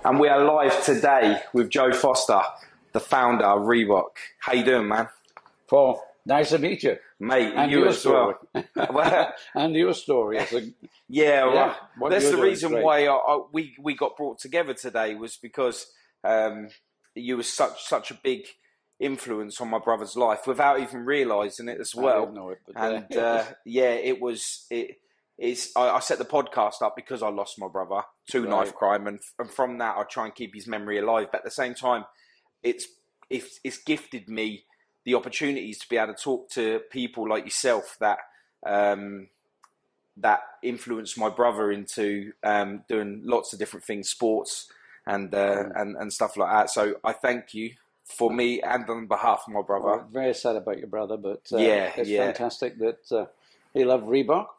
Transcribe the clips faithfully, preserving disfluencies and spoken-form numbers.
And we are live today with Joe Foster, the founder of Reebok. How you doing, man? Paul, nice to meet you. Mate, and you your as story. well. And your story. As a, yeah, well, what that's you're the doing reason is great. why I, I, we, we got brought together today was because um, you were such such a big influence on my brother's life without even realising it as I well. didn't know it, but, uh, and uh, yeah, it was... it. It's, I, I set the podcast up because I lost my brother to Right. knife crime, and, and from that I try and keep his memory alive. But at the same time, it's it's, it's gifted me the opportunities to be able to talk to people like yourself that um, that influenced my brother into um, doing lots of different things, sports and, uh, Mm. and and stuff like that. So I thank you for me and on behalf of my brother. Well, very sad about your brother, but uh, Yeah, it's yeah. fantastic that uh, he loved Reebok.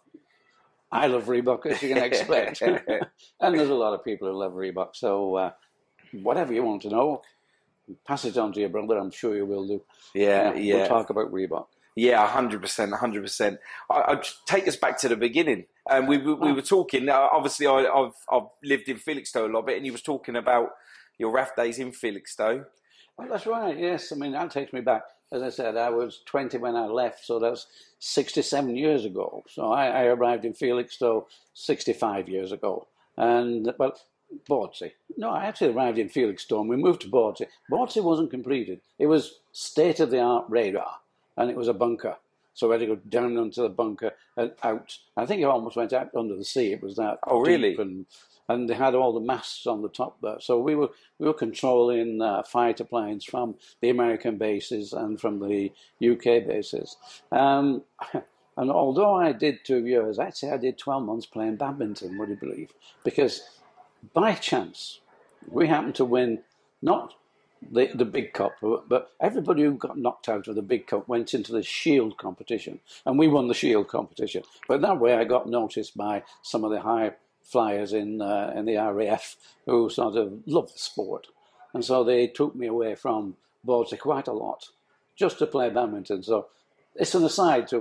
I love Reebok, as you can expect. And there's a lot of people who love Reebok. So uh, whatever you want to know, pass it on to your brother. I'm sure you will do. Yeah, yeah. We'll talk about Reebok. Yeah, one hundred percent, one hundred percent. I'd take us back to the beginning. Um, we, we, we were talking, uh, obviously I, I've, I've lived in Felixstowe a lot bit, and you was talking about your R A F days in Felixstowe. Well, that's right, yes. I mean, that takes me back. As I said, I was twenty when I left, so that's sixty-seven years ago. So I, I arrived in Felixstowe sixty-five years ago. And, well, Bardsey. No, I actually arrived in Felixstowe and we moved to Bardsey. Bardsey wasn't completed. It was state-of-the-art radar, and it was a bunker. So we had to go down into the bunker and out. I think it almost went out under the sea. It was that Oh, really? deep, and and they had all the masts on the top there. So we were we were controlling uh, fighter planes from the American bases and from the U K bases. Um, and although I did two years, actually I did twelve months playing badminton, would you believe? Because by chance, we happened to win not the, the big cup, but everybody who got knocked out of the big cup went into the shield competition, and we won the shield competition. But that way I got noticed by some of the high flyers in uh, in the R A F who sort of loved the sport, and so they took me away from Bardsey quite a lot just to play badminton. So it's an aside to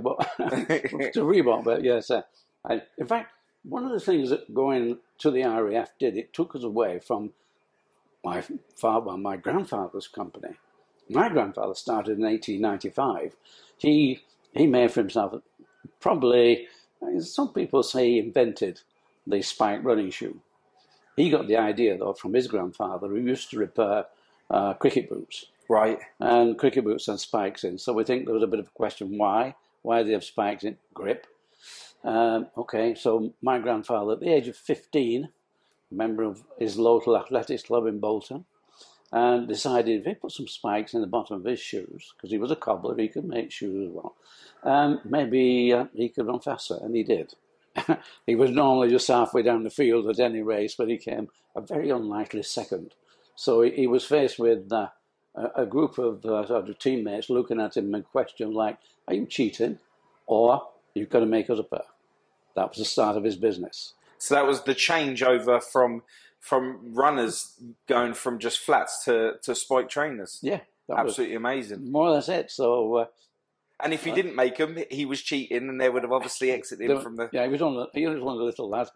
to Reebok, but yes, uh, I, in fact, one of the things that going to the R A F did, it took us away from my father, my grandfather's company. My grandfather started in eighteen ninety-five. He he made for himself probably, some people say he invented the spike running shoe. He got the idea, though, from his grandfather, who used to repair uh, cricket boots. Right. And cricket boots and spikes in. So we think there was a bit of a question, why? Why do they have spikes in? Grip. Um, okay, so my grandfather, at the age of fifteen, member of his local athletics club in Bolton, and decided if he put some spikes in the bottom of his shoes, because he was a cobbler, he could make shoes as well, um, maybe uh, he could run faster, and he did. He was normally just halfway down the field at any race, but he came a very unlikely second. So he, he was faced with uh, a, a group of uh, sort of teammates looking at him and questions like, are you cheating, or you've got to make us a pair? That was the start of his business. So that was the changeover from from runners going from just flats to, to spike trainers. Yeah. That Absolutely amazing. was more or less it. So... Uh, And if he didn't make them, he was cheating, and they would have obviously exited him from the... Yeah, he was, on, he was one of the little lads.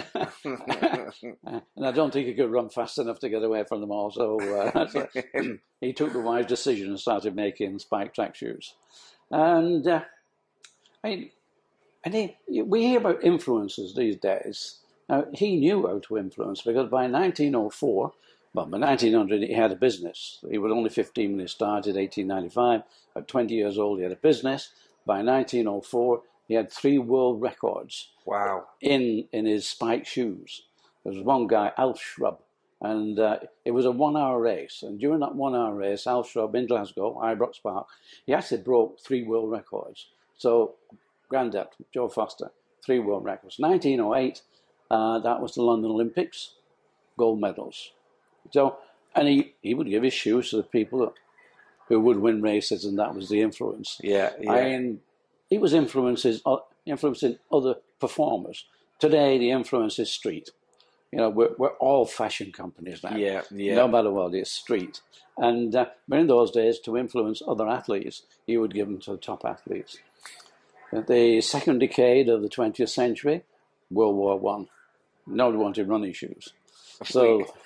And I don't think he could run fast enough to get away from them all. So, uh, so he took the wise decision and started making spike track shoes. And uh, I mean, and he, we hear about influencers these days. Now, he knew how to influence, because by nineteen oh four, well, by nineteen hundred, he had a business. He was only fifteen when he started, eighteen ninety-five. At twenty years old, he had a business. By nineteen oh four, he had three world records. Wow. In, in his spike shoes. There was one guy, Alf Shrub, and uh, it was a one-hour race. And during that one-hour race, Alf Shrub in Glasgow, Ibrox Park, he actually broke three world records. So, Grandad, Joe Foster, three world records. nineteen oh eight, uh, that was the London Olympics, gold medals. So, and he, he would give his shoes to the people that, who would win races, and that was the influence. Yeah, yeah. I mean, he was influences, uh, influencing other performers. Today, the influence is street. You know, we're, we're all fashion companies now. Yeah, yeah. No matter what, it's street. And uh, but in those days, to influence other athletes, he would give them to the top athletes. At the second decade of the twentieth century, World War One, nobody wanted running shoes. So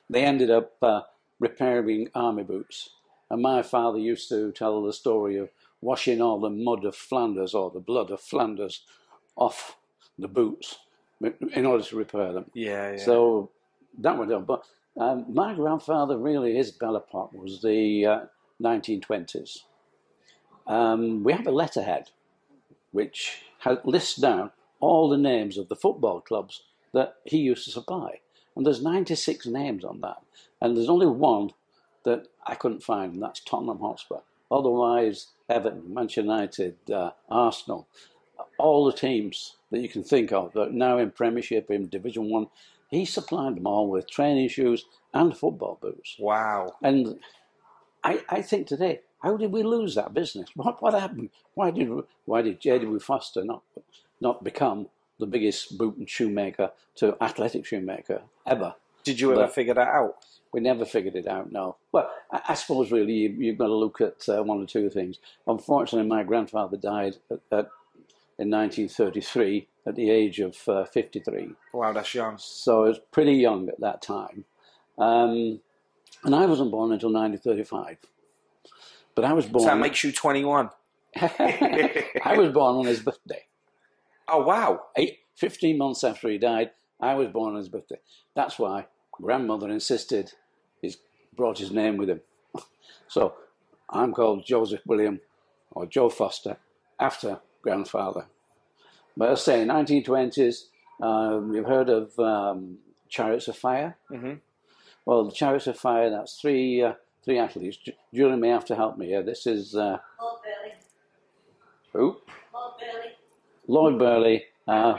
they ended up uh, repairing army boots. And my father used to tell the story of washing all the mud of Flanders or the blood of Flanders off the boots in order to repair them. Yeah, yeah. So that went on. But um, my grandfather, really, his Belle-Époque was the uh, nineteen twenties. Um, we have a letterhead which has, lists down all the names of the football clubs that he used to supply. And there's ninety-six names on that. And there's only one that I couldn't find, and that's Tottenham Hotspur. Otherwise, Everton, Manchester United, uh, Arsenal, all the teams that you can think of that are now in Premiership, in Division One, he supplied them all with training shoes and football boots. Wow. And I, I think today, how did we lose that business? What what happened? Why did why did J W Foster not not become the biggest boot and shoemaker to athletic shoemaker ever? Did you ever But figure that out? we never figured it out, no. Well, I, I suppose really you, you've got to look at uh, one or two things. Unfortunately, my grandfather died at, at, in nineteen thirty-three at the age of uh, fifty-three. Wow, that's young. So I was pretty young at that time. Um, and I wasn't born until nineteen thirty-five. But I was born... So that makes you twenty-one. I was born on his birthday. Oh, wow. Eight, fifteen months after he died, I was born on his birthday. That's why grandmother insisted he brought his name with him. So I'm called Joseph William, or Joe Foster, after grandfather. But as I say, nineteen twenties, um, you've heard of um, Chariots of Fire? Mm-hmm. Well, the Chariots of Fire, that's three uh, three athletes. Julie may have to help me here. This is... Uh, Lord Burley. who? Lord Burley. Lord Burley, uh,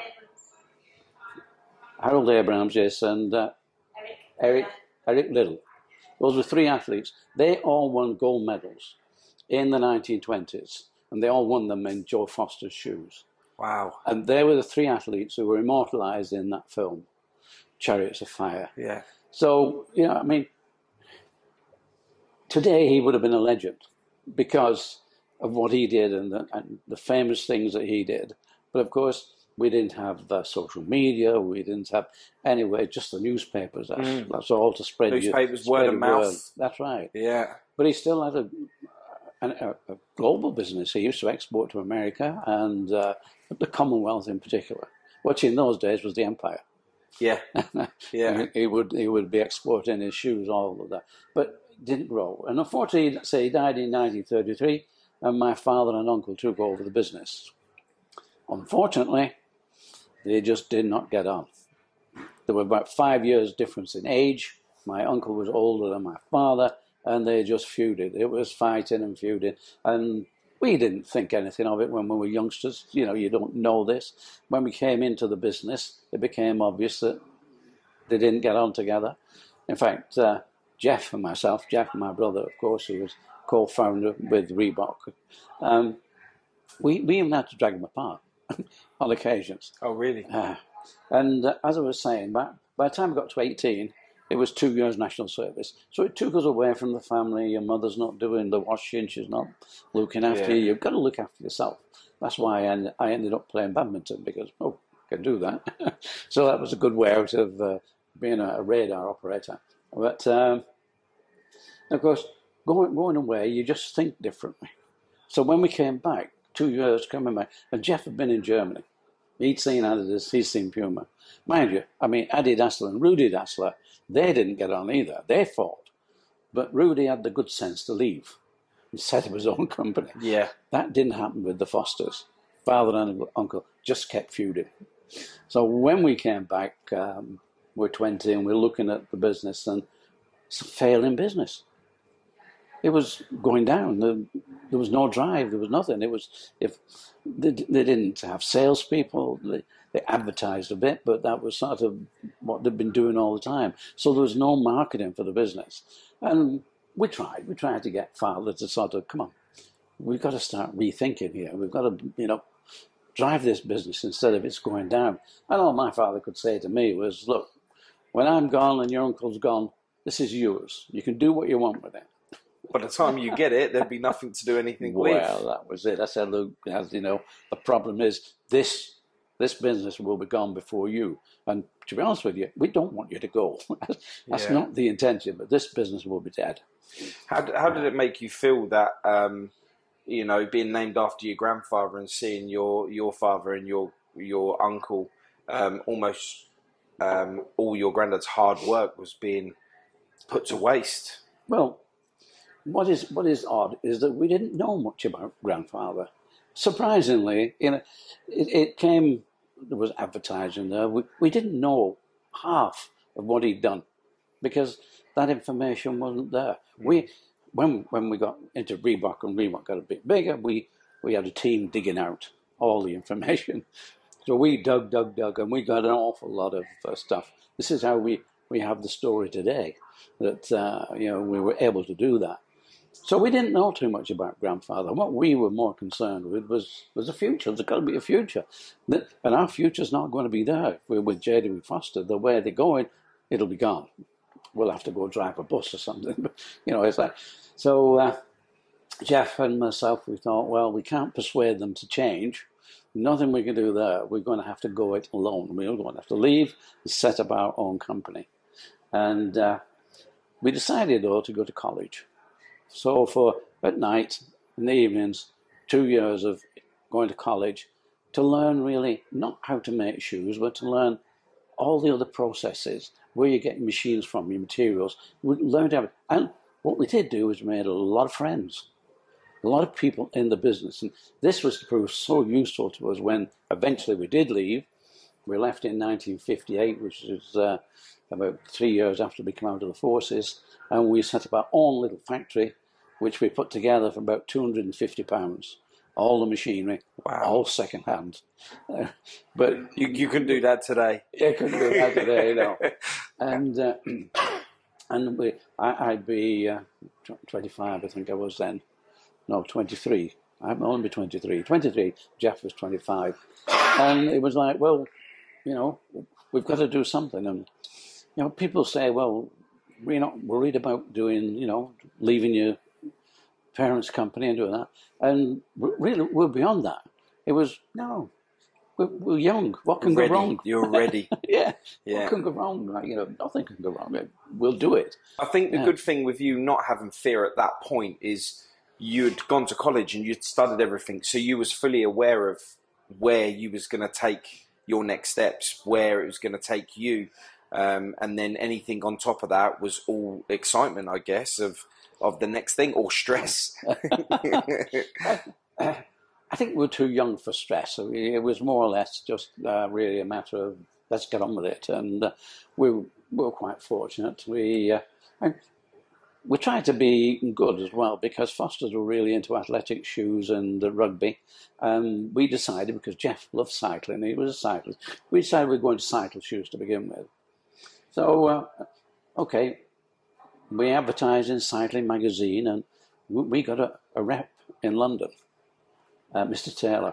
Harold Abrahams, yes, and uh, Eric. Eric, Eric Liddell. Those were three athletes. They all won gold medals in the nineteen twenties, and they all won them in Joe Foster's shoes. Wow. And they were the three athletes who were immortalized in that film, Chariots of Fire. Yeah. So, you know, I mean, today he would have been a legend because of what he did and the, and the famous things that he did. But of course, we didn't have uh, social media. We didn't have, anyway, just the newspapers. That's, Mm. that's all to spread your- Newspapers, spread word of your mouth. word. That's right. Yeah. But he still had a, a, a global business. He used to export to America and uh, the Commonwealth in particular, which in those days was the empire. Yeah. Yeah. he would he would be exporting his shoes, all of that, but didn't grow. And unfortunately, say he died in nineteen thirty-three, and my father and uncle took over the business. Unfortunately, they just did not get on. There were about five years difference in age. My uncle was older than my father, and they just feuded. It was fighting and feuding, and we didn't think anything of it when we were youngsters. You know, you don't know this. When we came into the business, it became obvious that they didn't get on together. In fact, uh, Jeff and myself, Jeff, my brother, of course, who was co-founder with Reebok, um, we, we even had to drag them apart on occasions. Oh, really? Uh, and uh, as I was saying, by, by the time I got to eighteen, it was two years national service. So it took us away from the family. Your mother's not doing the washing. She's not looking after Yeah. you. You've got to look after yourself. That's why I, en- I ended up playing badminton, because, oh, I can do that. So that was a good way out of uh, being a, a radar operator. But, um, of course, going, going away, you just think differently. So when we came back, two years coming back, and Jeff had been in Germany. He'd seen Adidas, he'd seen Puma. Mind you, I mean, Adi Dassler and Rudy Dassler, they didn't get on either. They fought. But Rudy had the good sense to leave and set up his own company. Yeah. That didn't happen with the Fosters. Father and uncle just kept feuding. So when we came back, um, we're twenty and we're looking at the business, and it's a failing business. It was going down. There, there was no drive. There was nothing. It was if they, they didn't have salespeople. They, they advertised a bit, but that was sort of what they'd been doing all the time. So there was no marketing for the business. And we tried. We tried to get father to sort of, come on, we've got to start rethinking here. We've got to, you know, drive this business instead of it's going down. And all my father could say to me was, look, when I'm gone and your uncle's gone, this is yours. You can do what you want with it. By the time you get it, there'd be nothing to do anything with. Well, that was it. I said, look, as you know, the problem is this this business will be gone before you. And to be honest with you, we don't want you to go. That's Yeah. not the intention, but this business will be dead. How d- how did it make you feel that um, you know, being named after your grandfather and seeing your your father and your your uncle um, almost um, all your granddad's hard work was being put to waste? Well, what is what is odd is that we didn't know much about grandfather. Surprisingly, you know, it, it came. There was advertising there. We we didn't know half of what he'd done because that information wasn't there. Mm. We when when we got into Reebok and Reebok got a bit bigger, we we had a team digging out all the information. So we dug, dug, dug, and we got an awful lot of uh, stuff. This is how we, we have the story today, that uh, you know we were able to do that. So we didn't know too much about grandfather. What we were more concerned with was, was the future. There's got to be a future. And our future's not going to be there. If we're with J W Foster, the way they're going, it'll be gone. We'll have to go drive a bus or something. But, you know, it's like, so uh, Jeff and myself, we thought, well, we can't persuade them to change. Nothing we can do there. We're going to have to go it alone. We're going to have to leave and set up our own company. And uh, we decided, though, to go to college. So for at night, in the evenings, two years of going to college to learn really not how to make shoes, but to learn all the other processes, where you're getting machines from, your materials. We learned everything. And what we did do is made a lot of friends, a lot of people in the business. And this was proved so useful to us when eventually we did leave. We left in nineteen fifty-eight, which is uh, about three years after we came out of the forces. And we set up our own little factory, which we put together for about two hundred fifty pounds. All the machinery, wow. All second hand. Uh, but you you couldn't do that today. Yeah, couldn't do that today, you know. And uh, and we, I, I'd be uh, twenty-five, I think I was then. No, twenty-three. I'm only twenty-three. twenty-three. Jeff was twenty-five, and it was like, well, you know, we've got to do something. And you know, people say, well, we're not worried about doing, you know, leaving your parents' company and doing that. And really, we're beyond that. It was, no, we're, we're young. What can ready. go wrong? You're ready. yeah. yeah. What can go wrong? Like, you know, nothing can go wrong. We'll do it. I think the yeah. good thing with you not having fear at that point is you'd gone to college and you'd studied everything. So you was fully aware of where you was going to take your next steps, where it was going to take you. Um, and then anything on top of that was all excitement, I guess, of of the next thing, or stress. I think we're too young for stress. It was more or less just uh, really a matter of let's get on with it. And uh, we, we were quite fortunate. We uh, we tried to be good as well because Fosters were really into athletic shoes and uh, rugby. Um, we decided, because Jeff loved cycling, he was a cyclist, we decided we were going to cycle shoes to begin with. So, uh, okay, we advertised in Cycling Magazine, and we got a, a rep in London, uh, Mister Taylor.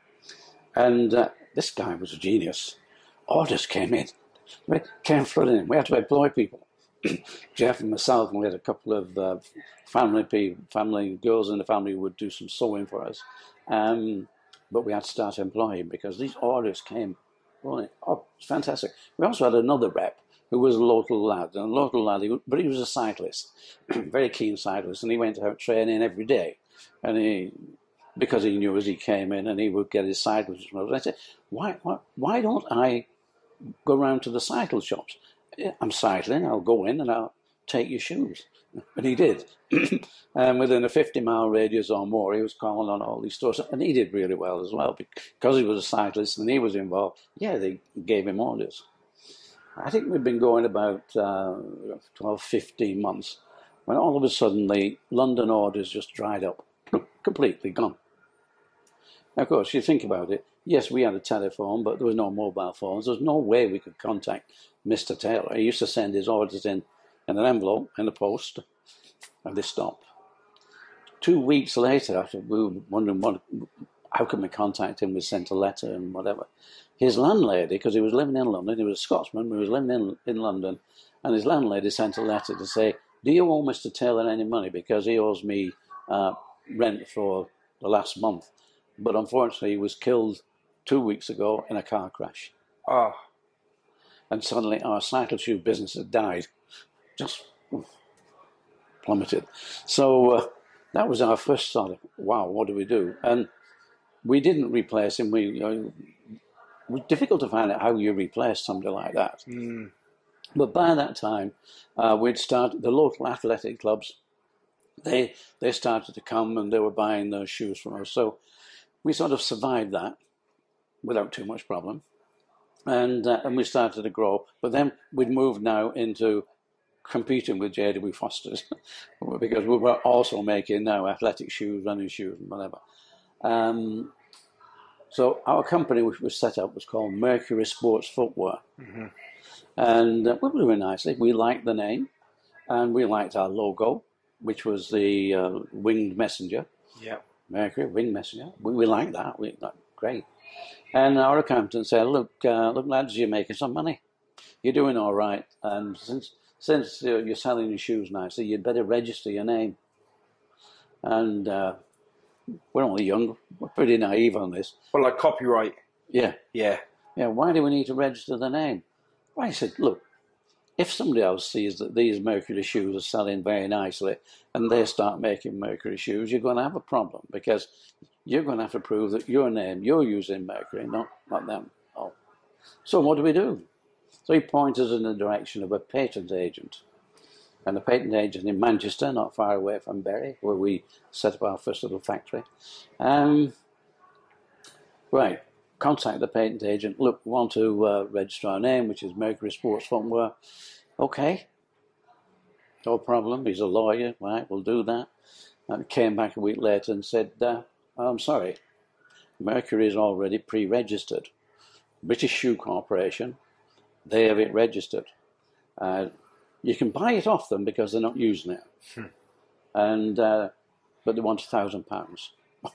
And uh, this guy was a genius. Orders came in. We came flooding in. We had to employ people. Jeff and myself, and we had a couple of uh, family people, family girls in the family who would do some sewing for us. Um, but we had to start employing because these orders came. Well, oh, it's fantastic. We also had another rep who was a local lad, and a local lad, he, but he was a cyclist, very keen cyclist, and he went out training every day. And he, because he knew as he came in, and he would get his cycles. And I said, why, why, why don't I go round to the cycle shops? I'm cycling, I'll go in and I'll take your shoes. And he did. And within a fifty mile radius or more, he was calling on all these stores. And he did really well as well, because he was a cyclist and he was involved. Yeah, they gave him orders. I think we've been going about uh, twelve, fifteen months, when all of a sudden the London orders just dried up, completely gone. Now, of course, you think about it, yes, we had a telephone, but there was no mobile phones. There was no way we could contact Mister Taylor. He used to send his orders in, in an envelope, in the post, and they stopped. Two weeks later, after we were wondering what, how can we contact him, we sent a letter and whatever. His landlady, because he was living in London, he was a Scotsman, he was living in, in London, and his landlady sent a letter to say, do you owe Mister Taylor any money? Because he owes me uh, rent for the last month. But unfortunately, he was killed two weeks ago in a car crash. Oh. And suddenly our cycle shoe business had died. Just plummeted. So uh, that was our first sort of, wow, what do we do? And we didn't replace him. We, you know, it was difficult to find out how you replace somebody like that. Mm. But by that time, uh, we'd started, the local athletic clubs, they they started to come and they were buying those shoes from us. So we sort of survived that without too much problem. And uh, and we started to grow. But then we'd moved now into competing with J W Foster's because we were also making now athletic shoes, running shoes, and whatever. Um, so our company, which was set up, was called Mercury Sports Footwear. Mm-hmm. And uh, we were doing nicely. We liked the name, and we liked our logo, which was the uh, winged messenger. Yeah. Mercury, winged messenger. We, we liked that. We that great. And our accountant said, look, uh, look, lads, you're making some money. You're doing all right. And since since uh, you're selling your shoes nicely, you'd better register your name. And uh, we're only young. We're pretty naive on this. Well, like copyright. Yeah. Yeah. Yeah, why do we need to register the name? Well, I said, look, if somebody else sees that these Mercury shoes are selling very nicely and they start making Mercury shoes, you're going to have a problem because you're going to have to prove that your name, you're using Mercury, not, not them. Oh. So what do we do? So he pointed us in the direction of a patent agent. And a patent agent in Manchester, not far away from Bury, where we set up our first little factory. Um, right. Contact the patent agent. Look, we want to uh, register our name, which is Mercury Sports Footwear. Okay, no problem. He's a lawyer, right? We'll do that. And came back a week later and said, uh, "I'm sorry, Mercury is already pre-registered. British Shoe Corporation, they have it registered. Uh, you can buy it off them because they're not using it, hmm. and uh, but they want a thousand pounds."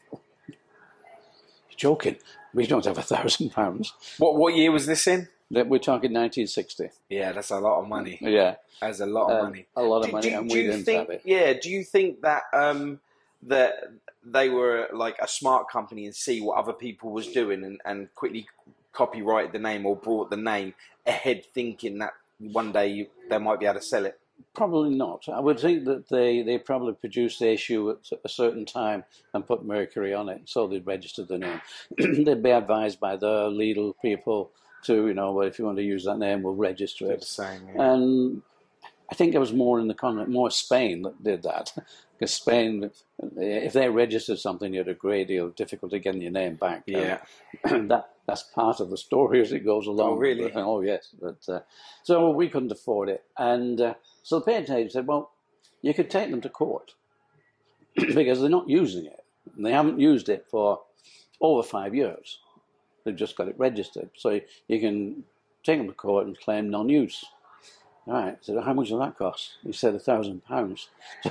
Joking. We don't have a thousand pounds. What what year was this in? We're talking nineteen sixty. Yeah, that's a lot of money. Yeah, that's a lot of um, money. A lot of do, money, do, and do we you didn't think, have it. Yeah. Do you think that um, that they were like a smart company and see what other people was doing and, and quickly copyrighted the name or brought the name ahead, thinking that one day you, they might be able to sell it? Probably not. I would think that they, they probably produced the issue at a certain time and put Mercury on it, so they'd registered the name. They'd be advised by the legal people to, you know, well, if you want to use that name, we'll register it. Same, yeah. And I think it was more in the continent, more Spain that did that. Because Spain, if they registered something, you had a great deal of difficulty getting your name back. Yeah. And that that's part of the story as it goes along. Oh, really? But, oh, yes. But, uh, so we couldn't afford it. And uh, so the patent agent said, well, you could take them to court because they're not using it. And they haven't used it for over five years. They've just got it registered. So you can take them to court and claim non-use. All right. So how much will that cost? He said a thousand pounds.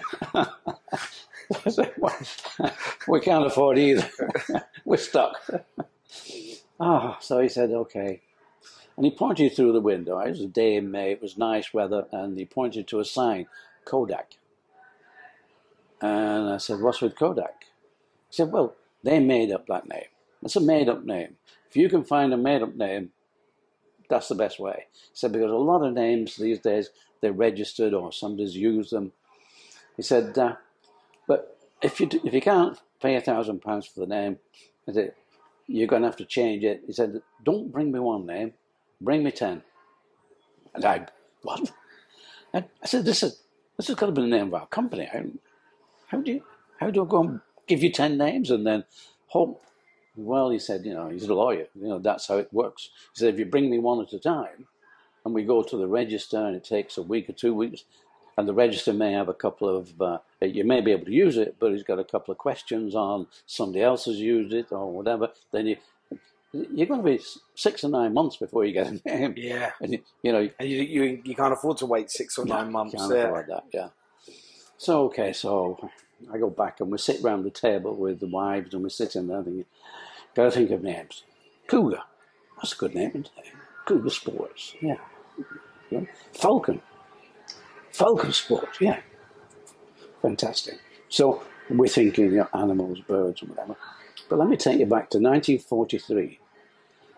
I said, well, we can't afford either. We're stuck. Ah, so he said, okay. And he pointed through the window. It was a day in May. It was nice weather. And he pointed to a sign, Kodak. And I said, what's with Kodak? He said, well, they made up that name. It's a made-up name. If you can find a made-up name, that's the best way. He said, because a lot of names these days, they're registered or somebody's used them. He said, uh, but if you if you can't pay a thousand pounds for the name, he said, you're going to have to change it. He said, don't bring me one name, bring me ten. And I, what? And I said, this is this has got to be the name of our company. How, how do you how do I go and give you ten names and then hope? Well, he said, you know, he's a lawyer. You know, that's how it works. He said, if you bring me one at a time, and we go to the register, and it takes a week or two weeks, and the register may have a couple of, uh, you may be able to use it, but he's got a couple of questions on somebody else has used it or whatever, then you, you're going to be six or nine months before you get a name. Yeah. And you, you know, and you, you you can't afford to wait six or nine months. You can't yeah. afford that, yeah. So, okay, so I go back and we sit round the table with the wives and we're sitting there thinking, got to think of names. Cougar, that's a good name, isn't it? Cougar Sports, yeah. yeah. Falcon, Falcon Sports, yeah. Fantastic. So we're thinking, you know, animals, birds, and whatever. But let me take you back to nineteen forty-three.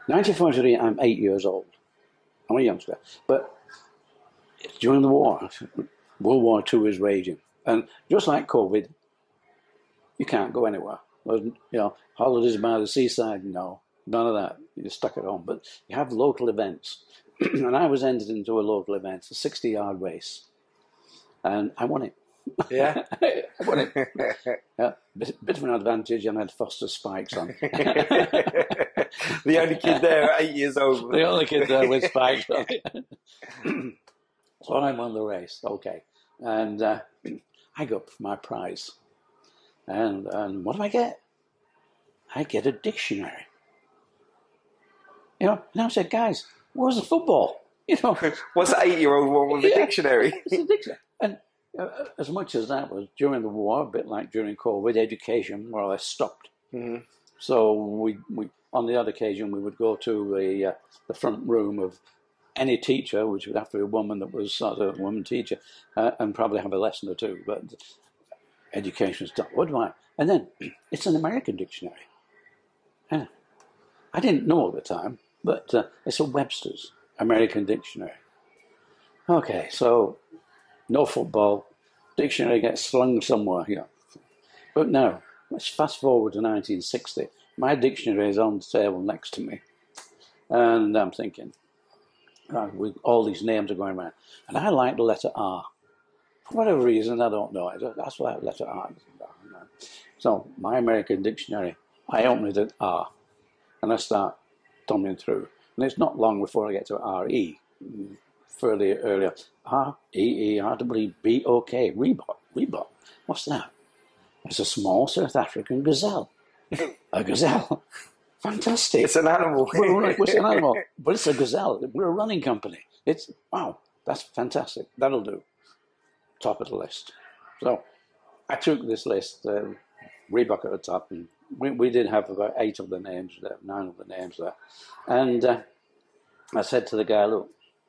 nineteen forty-three, I'm eight years old. I'm a youngster. But during the war, World War Two is raging. And just like COVID, you can't go anywhere. There's, you know, holidays by the seaside, no. None of that. You're stuck at home. But you have local events. And I was entered into a local event, a sixty-yard race. And I won it. Yeah? I won it. Yeah, bit, bit of an advantage, and I had Foster spikes on. The only kid there at eight years old. The only kid there with spikes on. So I won the race, okay. And uh, I got my prize. And, and what do I get? I get a dictionary. You know, and I said, guys, where's the football? You know, what's the eight-year-old one with yeah, a dictionary? It's a dictionary. And uh, as much as that was during the war, a bit like during COVID, education more or less stopped. Mm-hmm. So we, we, on the odd occasion, we would go to the uh, the front room of any teacher, which would have to be a woman that was sort of a woman teacher, uh, and probably have a lesson or two. But education stopped. What do I? And then it's an American dictionary. And I didn't know at the time, but uh, it's a Webster's American Dictionary. Okay, so no football, dictionary gets slung somewhere here. But now, let's fast forward to nineteen sixty. My dictionary is on the table next to me. And I'm thinking, uh, with all these names are going around. And I like the letter R. For whatever reason, I don't know. That's why letter R. So, my American dictionary, I open it at R. And I start thumbing through. And it's not long before I get to R E. Fairly earlier. R E E R W B O K. Reebok. Reebok. What's that? It's a small South African gazelle. A gazelle. Fantastic. It's an animal. We're like, what's an animal? But it's a gazelle. We're a running company. It's, wow, that's fantastic. That'll do. Top of the list. So I took this list, uh, Reebok at the top, and we, we did have about eight of the names there, nine of the names there. And uh, I said to the guy, look,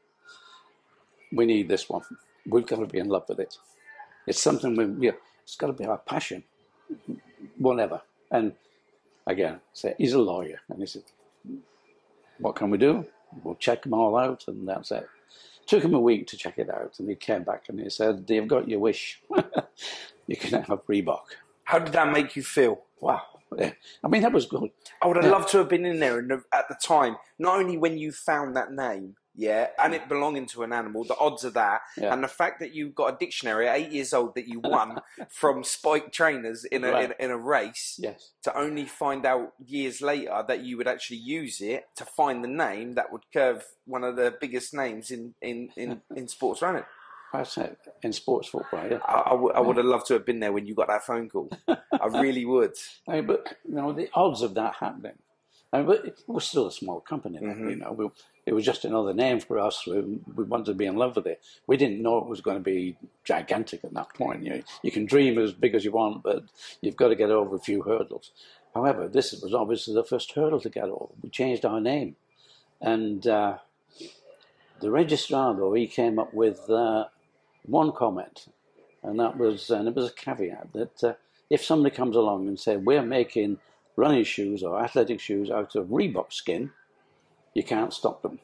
we need this one. We've got to be in love with it. It's something we, yeah, it's got to be our passion. Whatever. And again, say he's a lawyer, and he said, what can we do? We'll check them all out, and that's it. Took him a week to check it out, and he came back and he said, you've got your wish. You can have Reebok. How did that make you feel? Wow. Yeah. I mean, that was good. I would have yeah. loved to have been in there at the time, not only when you found that name, yeah, and it belonging to an animal, the odds of that, yeah. and the fact that you got a dictionary at eight years old that you won from Spike trainers in a, right. in, in a race, yes. to only find out years later that you would actually use it to find the name that would curve one of the biggest names in, in, in, in sports running. That's it. In sports football, yeah. I, I, w- I would have loved to have been there when you got that phone call. I really would. I mean, but, you know, the odds of that happening, I mean, but it was still a small company, mm-hmm. you know. We, it was just another name for us. We, we wanted to be in love with it. We didn't know it was going to be gigantic at that point. You know, you can dream as big as you want, but you've got to get over a few hurdles. However, this was obviously the first hurdle to get over. We changed our name. And uh, the registrar, though, he came up with uh, one comment, and that was, and it was a caveat, that uh, if somebody comes along and says, we're making running shoes or athletic shoes out of Reebok skin, you can't stop them.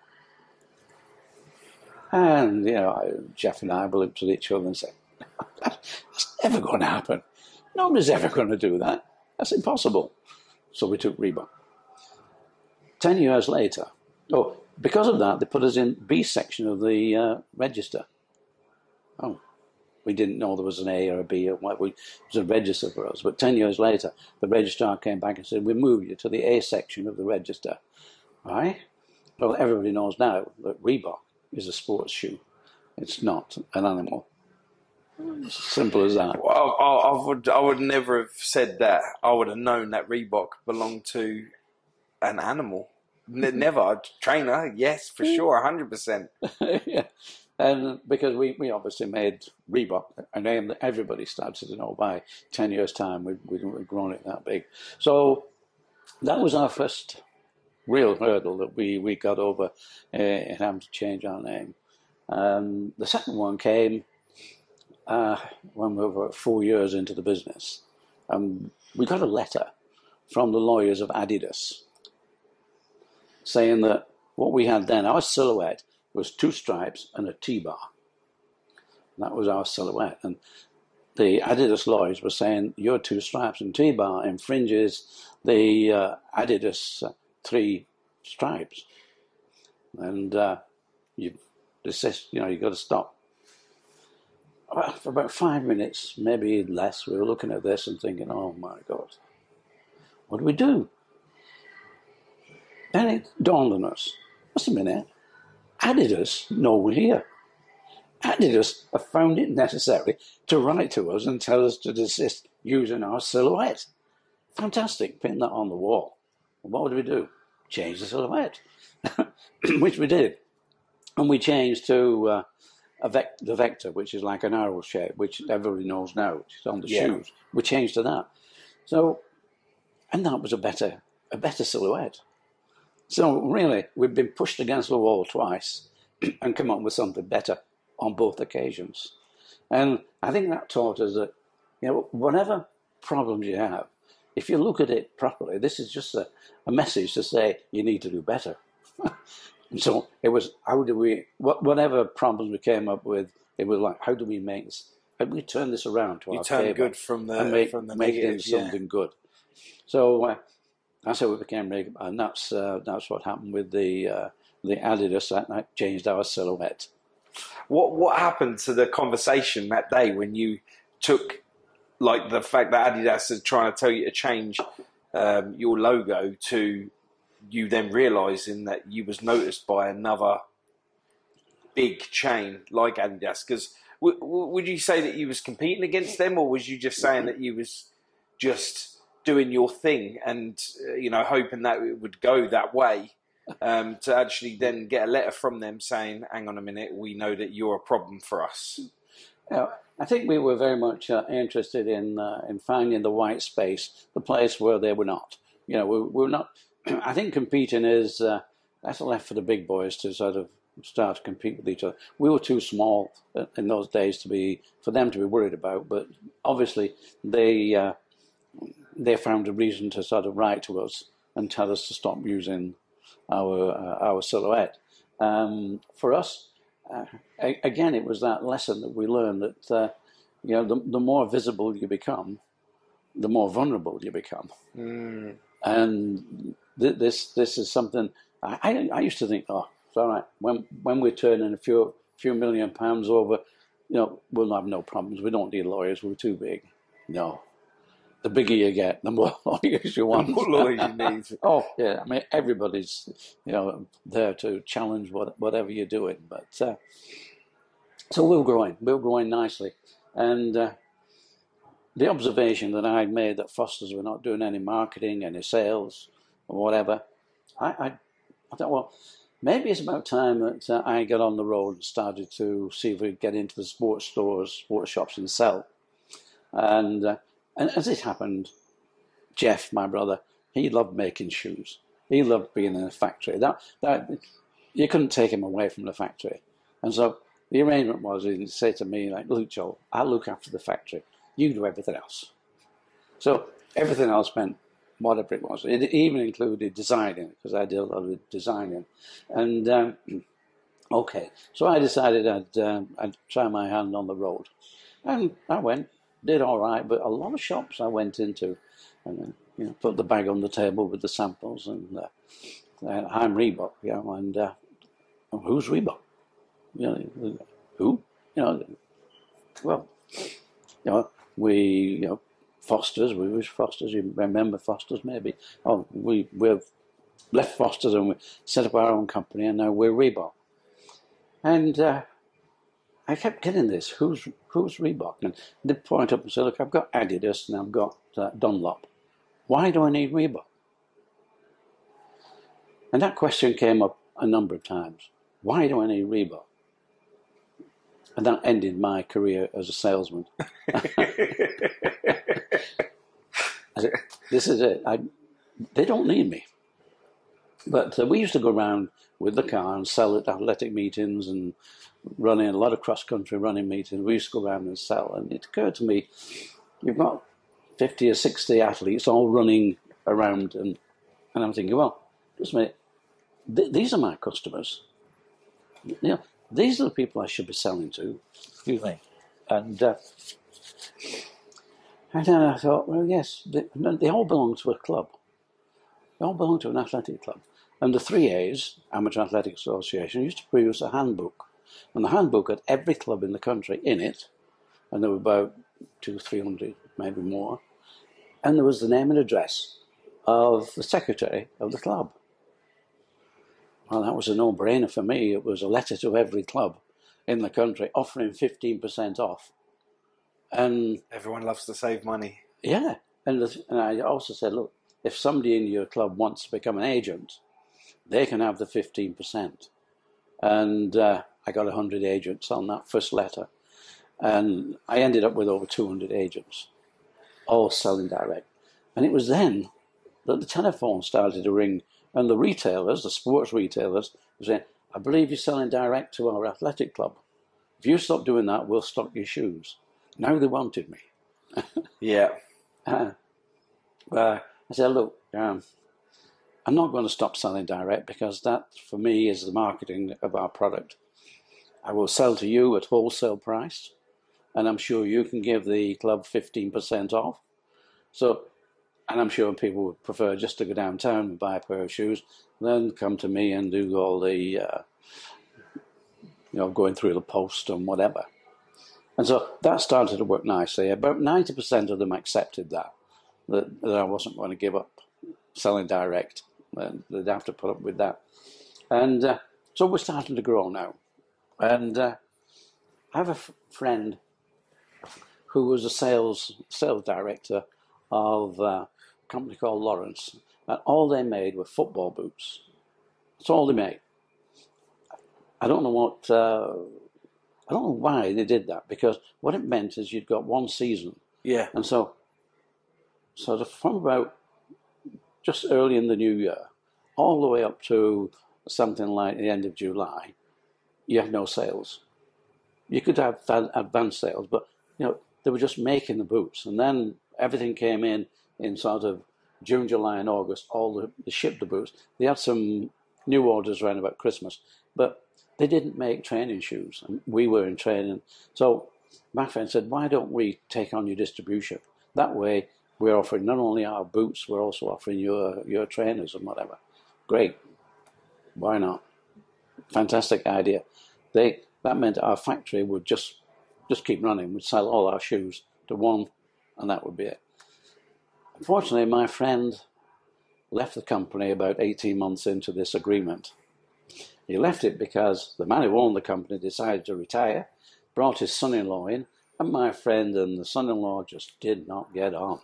And, you know, Jeff and I looked at each other and said, that's never going to happen. Nobody's ever going to do that. That's impossible. So we took Reebok. Ten years later, oh, because of that, they put us in B section of the uh, register. Oh, we didn't know there was an A or a B or what. It was a register for us. But ten years later, the registrar came back and said, we moved you to the A section of the register. Right? Well, everybody knows now that Reebok is a sports shoe. It's not an animal. It's as simple as that. Well, I, I would, I would never have said that. I would have known that Reebok belonged to an animal. N- never. A trainer, yes, for sure, one hundred percent. Yeah. And because we, we obviously made Reebok a name that everybody started to know by ten years' time. We'd, we'd grown it that big. So that was our first real hurdle that we, we got over uh, in having to change our name. Um, the second one came uh, when we were four years into the business. Um, we got a letter from the lawyers of Adidas. saying that what we had then, our silhouette, was two stripes and a T-bar. That was our silhouette. And the Adidas lawyers were saying your two stripes and T-bar infringes the uh, Adidas uh, three stripes. And uh, you desist, you know, you've got to stop. Well, for about five minutes, maybe less, we were looking at this and thinking, oh my God, what do we do? Then it dawned on us, just a minute, Adidas know we're here. Adidas have found it necessary to write to us and tell us to desist using our silhouette. Fantastic, pin that on the wall. And what would we do? Change the silhouette, which we did. And we changed to uh, a vec- the Vector, which is like an arrow shape, which everybody knows now, which is on the yeah. shoes. We changed to that. So, and that was a better, a better silhouette. So really, we've been pushed against the wall twice and come up with something better on both occasions. And I think that taught us that, you know, whatever problems you have, if you look at it properly, this is just a, a message to say you need to do better. And so it was, how do we, whatever problems we came up with, it was like, how do we make this, how do we turn this around to you our turn favor good from the, and make, from the make negative, it into something yeah. good. So uh, that's how we became Reebok, and that's uh, that's what happened with the uh, the Adidas. That, that changed our silhouette. What what happened to the conversation that day when you took, like, the fact that Adidas is trying to tell you to change um, your logo to you then realising that you was noticed by another big chain like Adidas? Because w- w- would you say that you was competing against them, or was you just saying that you was just doing your thing and, uh, you know, hoping that it would go that way, um, to actually then get a letter from them saying, hang on a minute, we know that you're a problem for us? Yeah, I think we were very much uh, interested in uh, in finding the white space, the place where they were not. You know, we, we're not, I think competing is, uh, that's left for the big boys to sort of start to compete with each other. We were too small in those days to be, for them to be worried about, but obviously they, uh, they found a reason to sort of write to us and tell us to stop using our uh, our silhouette. Um, for us, uh, a- again, it was that lesson that we learned that uh, you know, the, the more visible you become, the more vulnerable you become. Mm. And th- this this is something I, I I used to think, oh, it's all right. When when we're turning a few few million pounds over, you know, we'll have no problems. We don't need lawyers. We're too big. No. The bigger you get, the more lawyers you want. The more lawyers you need. Oh, yeah. I mean, everybody's, you know, there to challenge what, whatever you're doing. But uh, so we were growing. We were growing nicely. And uh, the observation that I made that Foster's were not doing any marketing, any sales, or whatever, I, I, I thought, well, maybe it's about time that uh, I got on the road and started to see if we could get into the sports stores, sports shops and sell. And... Uh, And as it happened, Jeff, my brother, he loved making shoes. He loved being in a factory. That that you couldn't take him away from the factory. And so the arrangement was he'd say to me, like, look, Joel, I'll look after the factory. You do everything else. So everything else meant whatever it was. It even included designing, because I did a lot of designing. And, um, okay, so I decided I'd, um, I'd try my hand on the road. And I went. Did all right, but a lot of shops I went into, and uh, you know, put the bag on the table with the samples, and uh, uh, I'm Reebok, you know, and uh, who's Reebok? You know, who? You know, well, you know, we, you know, Foster's, we was Foster's. You remember Foster's, maybe? Oh, we we've left Foster's and we set up our own company, and now we're Reebok, and. Uh, I kept getting this, who's who's Reebok? And they'd point up and say, look, I've got Adidas and I've got uh, Dunlop. Why do I need Reebok? And that question came up a number of times. Why do I need Reebok? And that ended my career as a salesman. I said, this is it. I, they don't need me. But uh, we used to go around with the car and sell at athletic meetings and running a lot of cross-country running meetings. We used to go around and sell. And it occurred to me, you've got fifty or sixty athletes all running around. And, and I'm thinking, well, just a minute, th- these are my customers. You know, these are the people I should be selling to. Excuse me. And, uh, and then I thought, well, yes, they, they all belong to a club. They all belong to an athletic club. And the three A's, Amateur Athletic Association, used to produce a handbook. And the handbook had every club in the country in it. And there were about two, three hundred, maybe more. And there was the name and address of the secretary of the club. Well, that was a no-brainer for me. It was a letter to every club in the country offering fifteen percent off. And everyone loves to save money. Yeah. And, the, and I also said, look, if somebody in your club wants to become an agent, they can have the fifteen percent. And uh, I got one hundred agents on that first letter. And I ended up with over two hundred agents, all selling direct. And it was then that the telephone started to ring, and the retailers, the sports retailers, were saying, I believe you're selling direct to our athletic club. If you stop doing that, we'll stock your shoes. Now they wanted me. Yeah. Uh, uh, I said, look, um, I'm not going to stop selling direct because that, for me, is the marketing of our product. I will sell to you at wholesale price, and I'm sure you can give the club fifteen percent off. So, and I'm sure people would prefer just to go downtown and buy a pair of shoes, then come to me and do all the, uh, you know, going through the post and whatever. And so that started to work nicely. About ninety percent of them accepted that, that, that I wasn't going to give up selling direct. They'd have to put up with that. And uh, so we're starting to grow now. And uh, I have a f- friend who was a sales sales director of uh, a company called Lawrence. And all they made were football boots. That's all they made. I don't know what... Uh, I don't know why they did that, because what it meant is you'd got one season. Yeah. And so, so from about just early in the new year, all the way up to something like the end of July, you had no sales. You could have advanced sales, but you know they were just making the boots, and then everything came in in sort of June, July, and August. All the they shipped the boots. They had some new orders around about Christmas, but they didn't make training shoes, and we were in training. So my friend said, why don't we take on your distribution? That way we're offering not only our boots, we're also offering your your trainers and whatever. Great. Why not? Fantastic idea. They that meant our factory would just just keep running. We'd sell all our shoes to one, and that would be it. Unfortunately, my friend left the company about eighteen months into this agreement. He left it because the man who owned the company decided to retire, brought his son-in-law in, and my friend and the son-in-law just did not get on.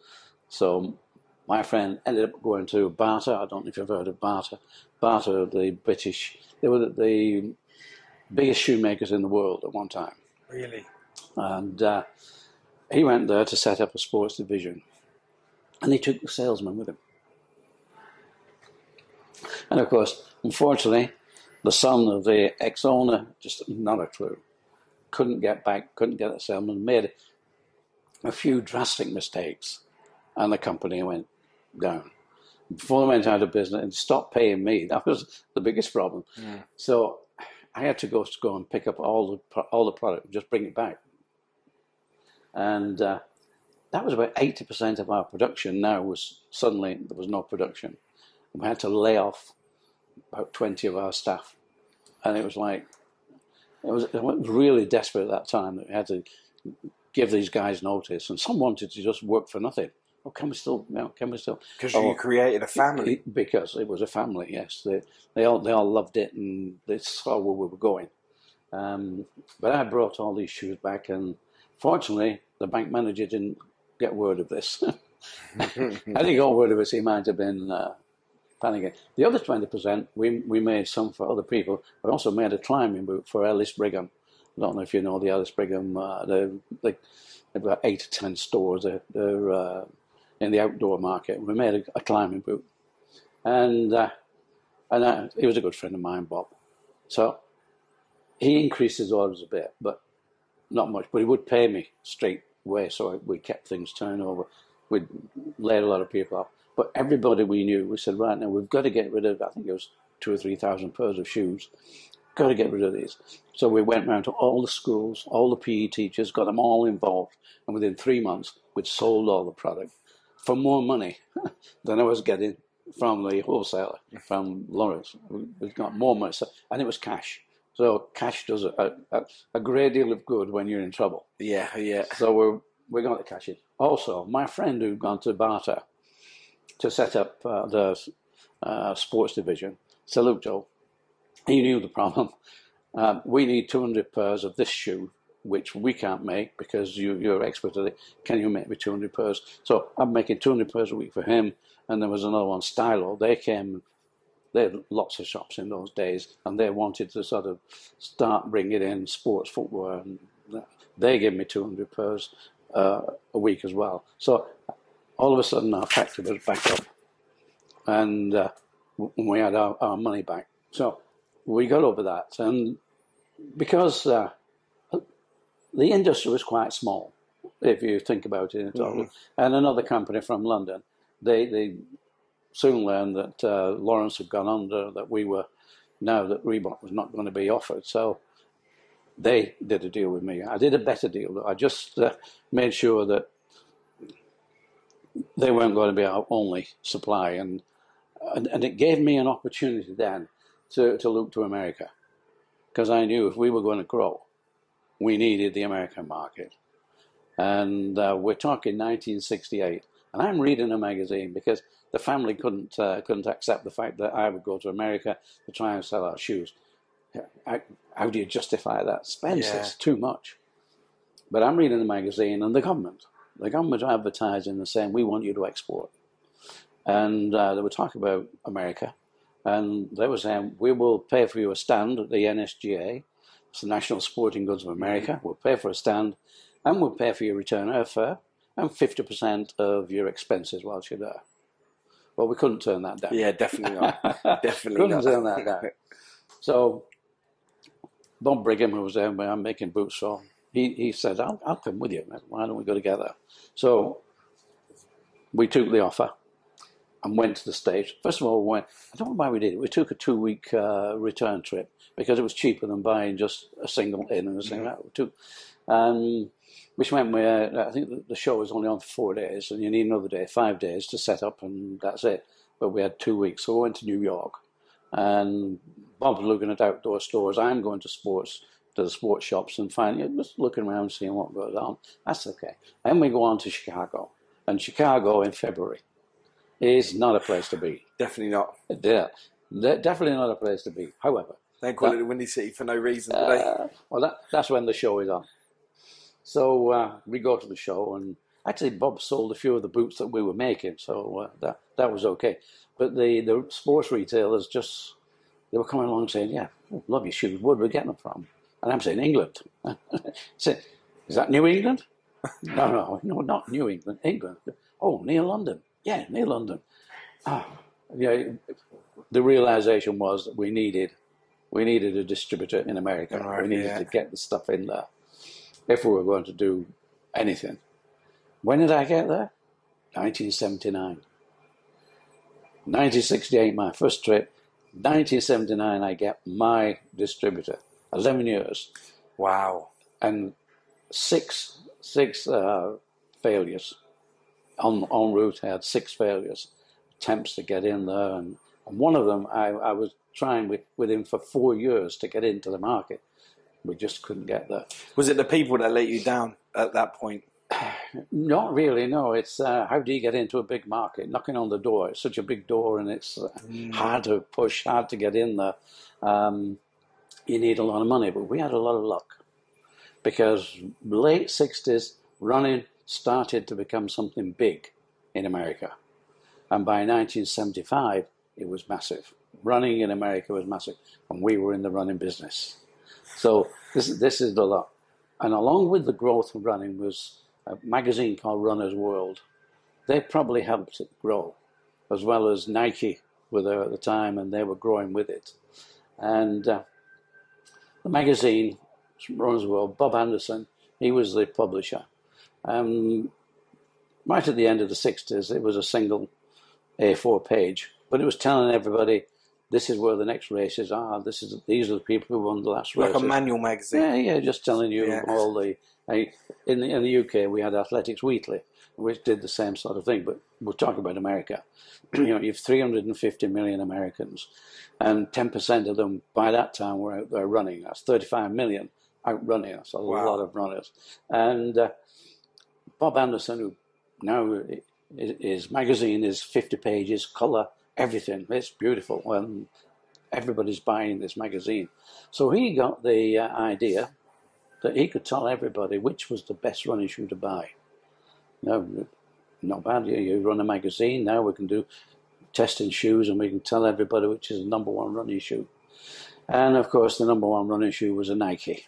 So my friend ended up going to Bata. I don't know if you've heard of Bata. Bata, the British, they were the biggest shoemakers in the world at one time. Really? And uh, he went there to set up a sports division. And he took the salesman with him. And of course, unfortunately, the son of the ex-owner, just not a clue, couldn't get back, couldn't get the salesman, made a few drastic mistakes, and the company went down. Before they went out of business and stopped paying me, that was the biggest problem. Yeah. So I had to go to go and pick up all the all the product and just bring it back. And uh, that was about eighty percent of our production. Now was suddenly there was no production. We had to lay off about twenty of our staff, and it was like it was, it was really desperate at that time that we had to give these guys notice, and some wanted to just work for nothing. Oh, can we still? You know, can we still? Because oh, you created a family. It, because it was a family. Yes, they they all they all loved it, and they saw where we were going. Um, but I brought all these shoes back, and fortunately, the bank manager didn't get word of this. Had he got word of it, he might have been. Uh, Panicking. The other twenty percent, we we made some for other people. We also made a climbing boot for Ellis Brigham. I don't know if you know the Ellis Brigham. Uh, they're, they've got eight to ten stores. They're, they're uh, in the outdoor market. We made a, a climbing boot. And, uh, and uh, he was a good friend of mine, Bob. So he increased his orders a bit, but not much. But he would pay me straight away, so we kept things turning over. We'd laid a lot of people off. But everybody we knew, we said, right now, we've got to get rid of, I think it was two or three thousand pairs of shoes. Got to get rid of these. So we went round to all the schools, all the P E teachers, got them all involved, and within three months, we'd sold all the product for more money than I was getting from the wholesaler, from Lawrence. We got more money, so, and it was cash. So cash does a, a, a great deal of good when you're in trouble. Yeah, yeah. So we're, we're going to cash it. Also, my friend who'd gone to Barter to set up uh, the uh, sports division, so look, Joe, he knew the problem. Um, we need two hundred pairs of this shoe, which we can't make because you, you're expert at it. Can you make me two hundred pairs? So I'm making two hundred pairs a week for him. And there was another one, Stylo. They came, they had lots of shops in those days, and they wanted to sort of start bringing in sports footwear. And they gave me two hundred pairs uh, a week as well. So all of a sudden our factory was back up, and uh, we had our, our money back. So we got over that, and because uh, the industry was quite small, if you think about it in total, mm-hmm. and another company from London, they they soon learned that uh, Lawrence had gone under, that we were, now that Reebok was not going to be offered, so they did a deal with me. I did a better deal. I just uh, made sure that they weren't going to be our only supply, and and, and it gave me an opportunity then to, to look to America, because I knew if we were going to grow, we needed the American market. And uh, we're talking nineteen sixty-eight, and I'm reading a magazine because the family couldn't uh, couldn't accept the fact that I would go to America to try and sell our shoes. I, how do you justify that? Spence, yeah. It's too much. But I'm reading the magazine, and the government, the government are advertising and saying, we want you to export. And uh, they were talking about America, and they were saying, we will pay for you a stand at the N S G A, it's the National Sporting Goods of America. We'll pay for a stand, and we'll pay for your return airfare and fifty percent of your expenses whilst you're there. Well, we couldn't turn that down. Yeah, definitely not. Definitely couldn't not. turn that down. So Bob Brigham, who was there when I'm making boots for, he, he said, I'll, I'll come with you. Why don't we go together? So we took the offer and went to the States. First of all, we went, I don't know why we did it. We took a two-week uh, return trip because it was cheaper than buying just a single in and a single out. We took, um, which meant we, uh, I think the show was only on for four days, and you need another day, five days to set up, and that's it. But we had two weeks, so we went to New York, and Bob's looking at outdoor stores. I'm going to sports, to the sports shops, and finding, just looking around, seeing what goes on. That's okay. Then we go on to Chicago, and Chicago in February is not a place to be. Definitely not. Yeah, definitely not a place to be. However, they call that, it the Windy City for no reason, do uh, they? Well, that, that's when the show is on. So uh, we go to the show, and actually Bob sold a few of the boots that we were making, so uh, that that was okay. But the, the sports retailers just, they were coming along saying, yeah, love your shoes, where are we getting them from? And I'm saying, England. I said, is that New England? no, no, no, not New England, England. Oh, near London. Yeah, near London. Ah, yeah, the realization was that we needed, we needed a distributor in America. Right, we needed yeah. to get the stuff in there if we were going to do anything. When did I get there? nineteen seventy-nine. nineteen sixty-eight, my first trip. nineteen seventy-nine, I get my distributor. eleven years. Wow. And six, six uh, failures. On, en route, I had six failures, attempts to get in there. And, and one of them, I, I was trying with, with him for four years to get into the market. We just couldn't get there. Was it the people that let you down at that point? Not really, no. It's uh, how do you get into a big market? Knocking on the door. It's such a big door, and it's uh, mm. hard to push, hard to get in there. Um, you need a lot of money, but we had a lot of luck because late sixties, running started to become something big in America. And by nineteen seventy-five, it was massive. Running in America was massive, and we were in the running business. So this, this is the luck. And along with the growth of running was a magazine called Runner's World. They probably helped it grow, as well as Nike were there at the time, and they were growing with it. And uh, the magazine, Runner's World, Bob Anderson, he was the publisher. Um, right at the end of the sixties, it was a single A four page, but it was telling everybody this is where the next races are. This is these are the people who won the last race. Like a manual magazine. Yeah, yeah, just telling you Yeah. all the. I, in the in the U K, we had Athletics Weekly, which did the same sort of thing. But we're talking about America. You know, you have three hundred fifty million Americans, and ten percent of them by that time were out there running. That's thirty-five million out running. That's a Wow. lot of runners. And uh, Bob Anderson, who now his magazine is fifty pages, colour, everything. It's beautiful, and everybody's buying this magazine. So he got the uh, idea that he could tell everybody which was the best running shoe to buy. No, not bad. You, you run a magazine, now we can do testing shoes and we can tell everybody which is the number one running shoe. And of course, the number one running shoe was a Nike.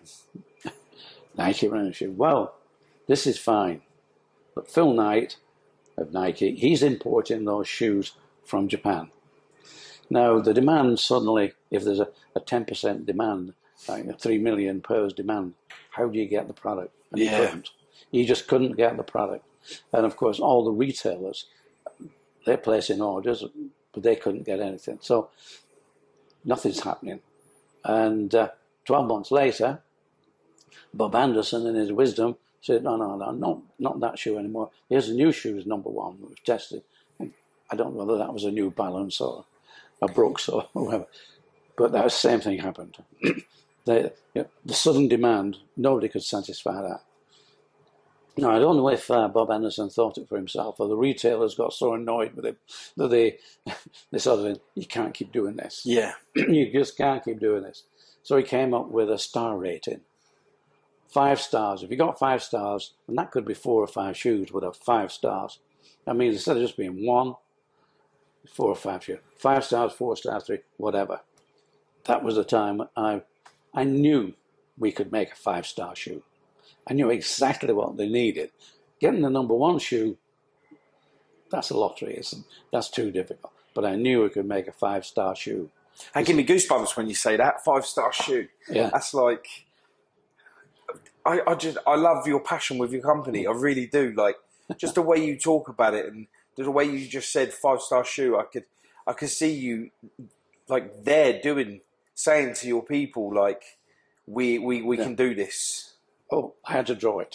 Nike running shoe. Well, this is fine. But Phil Knight of Nike, he's importing those shoes from Japan. Now, the demand suddenly, if there's a, a ten percent demand, like a three million pairs demand, how do you get the product? And Yeah. he couldn't. He just couldn't get the product. And of course, all the retailers, they're placing orders, but they couldn't get anything. So nothing's happening. And uh, twelve months later, Bob Anderson, in his wisdom, said, no, no, no, not, not that shoe anymore. Here's a new shoe, is number one. We've tested. I don't know whether that was a New Balance or a Brooks or whatever. But that same thing happened. the, you know, the sudden demand, nobody could satisfy that. Now, I don't know if uh, Bob Anderson thought it for himself or the retailers got so annoyed with him that they, they sort of said, you can't keep doing this. Yeah. You just can't keep doing this. So he came up with a star rating. Five stars. If you got five stars, and that could be four or five shoes, would have five stars. That means instead of just being one, four or five shoes. Five stars, four stars, three, whatever. That was the time I, I knew we could make a five-star shoe. I knew exactly what they needed. Getting the number one shoe, that's a lottery. It's, that's too difficult. But I knew we could make a five-star shoe. And give me goosebumps when you say that. Five star shoe. Yeah. That's like, I, I just, I love your passion with your company. I really do. Like, just the way you talk about it and the way you just said five star shoe. I could, I could see you, like, there doing, saying to your people, like, we, we, we Yeah. can do this. Oh, I had to draw it.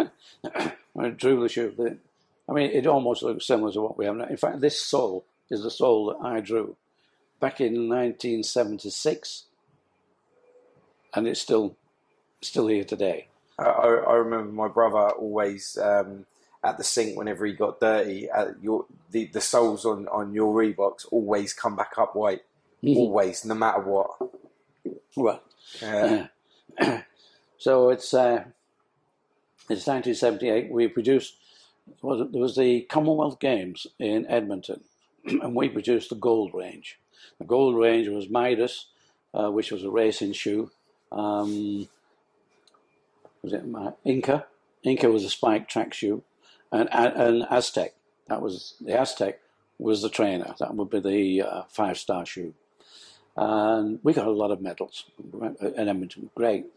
I drew the shoe. But I mean, it almost looks similar to what we have now. In fact, this sole is the sole that I drew back in nineteen seventy-six, and it's still still here today. I, I I remember my brother always um, at the sink whenever he got dirty. Uh, your the, the soles on, on your Reeboks always come back up white, Mhm. always, no matter what. Well, Uh, so it's uh, it's nineteen seventy-eight. We produced was it, there was the Commonwealth Games in Edmonton, and we produced the Gold Range. The Gold Range was Midas, uh, which was a racing shoe. Um, was it my, Inca? Inca was a spike track shoe, and and Aztec. That was the Aztec was the trainer. That would be the uh, five star shoe. And we got a lot of medals in Edmonton. Great.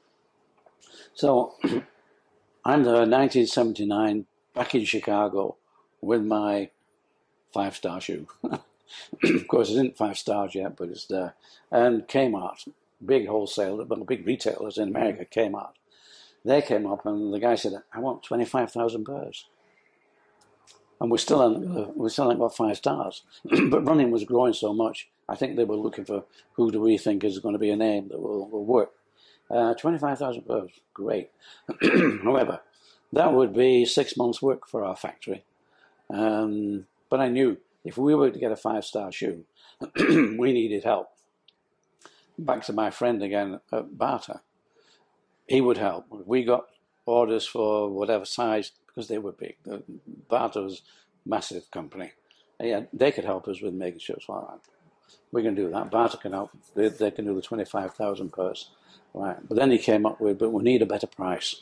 So I'm there in nineteen seventy-nine, back in Chicago, with my five-star shoe. Of course, it isn't five stars yet, but it's there. And Kmart, big wholesaler, but big retailers in America, Kmart. They came up and the guy said, I want twenty-five thousand pairs. And we still haven't, we still haven't got five stars. But running was growing so much, I think they were looking for who do we think is going to be a name that will, will work. Uh, twenty-five thousand pairs, great. However, that would be six months' work for our factory. Um, but I knew if we were to get a five-star shoe, we needed help. Back to my friend again at Barter. He would help. We got orders for whatever size, because they were big. The Barter was a massive company. Yeah, they could help us with making shoes. Well, we can do that. Barter can help. They, they can do the twenty-five thousand pairs. Right. But then he came up with, but we need a better price.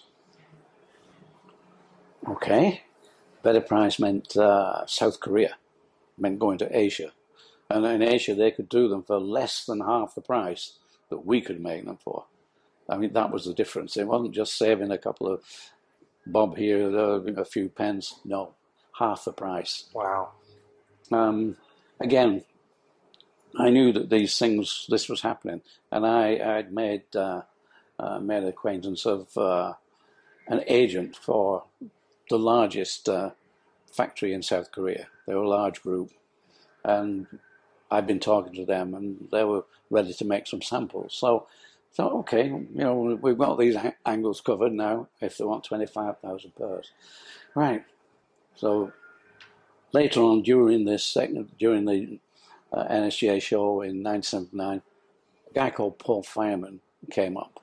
Okay. Better price meant uh, South Korea, meant going to Asia. And in Asia, they could do them for less than half the price that we could make them for. I mean, that was the difference. It wasn't just saving a couple of bob here, a few pence. No, half the price. wow. Um, again, I knew that these things, this was happening, and I had made uh, uh, made acquaintance of uh, an agent for the largest uh, factory in South Korea. They were a large group, and I'd been talking to them, and they were ready to make some samples. So, so okay, you know, we've got these angles covered now. If they want twenty-five thousand pairs, right? So later on, during this second, during the uh, N S G A show in nineteen seventy-nine, a guy called Paul Fireman came up,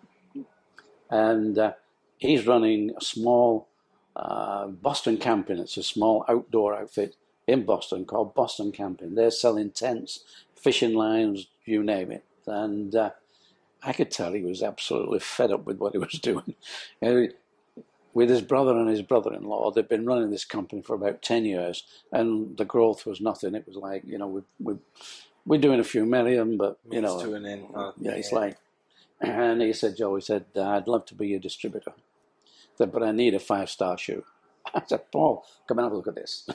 and uh, he's running a small uh, Boston Camping. It's a small outdoor outfit in Boston called Boston Camping. They're selling tents, fishing lines, you name it. And uh, I could tell he was absolutely fed up with what he was doing. You know, with his brother and his brother-in-law, they'd been running this company for about ten years, and the growth was nothing. It was like, you know, we, we, we're doing a few million, but, you know. To an end. Oh, yeah, it's yeah. like, and he said, Joe, he said, I'd love to be your distributor. He said, but I need a five-star shoe. I said, Paul, come and have a look at this.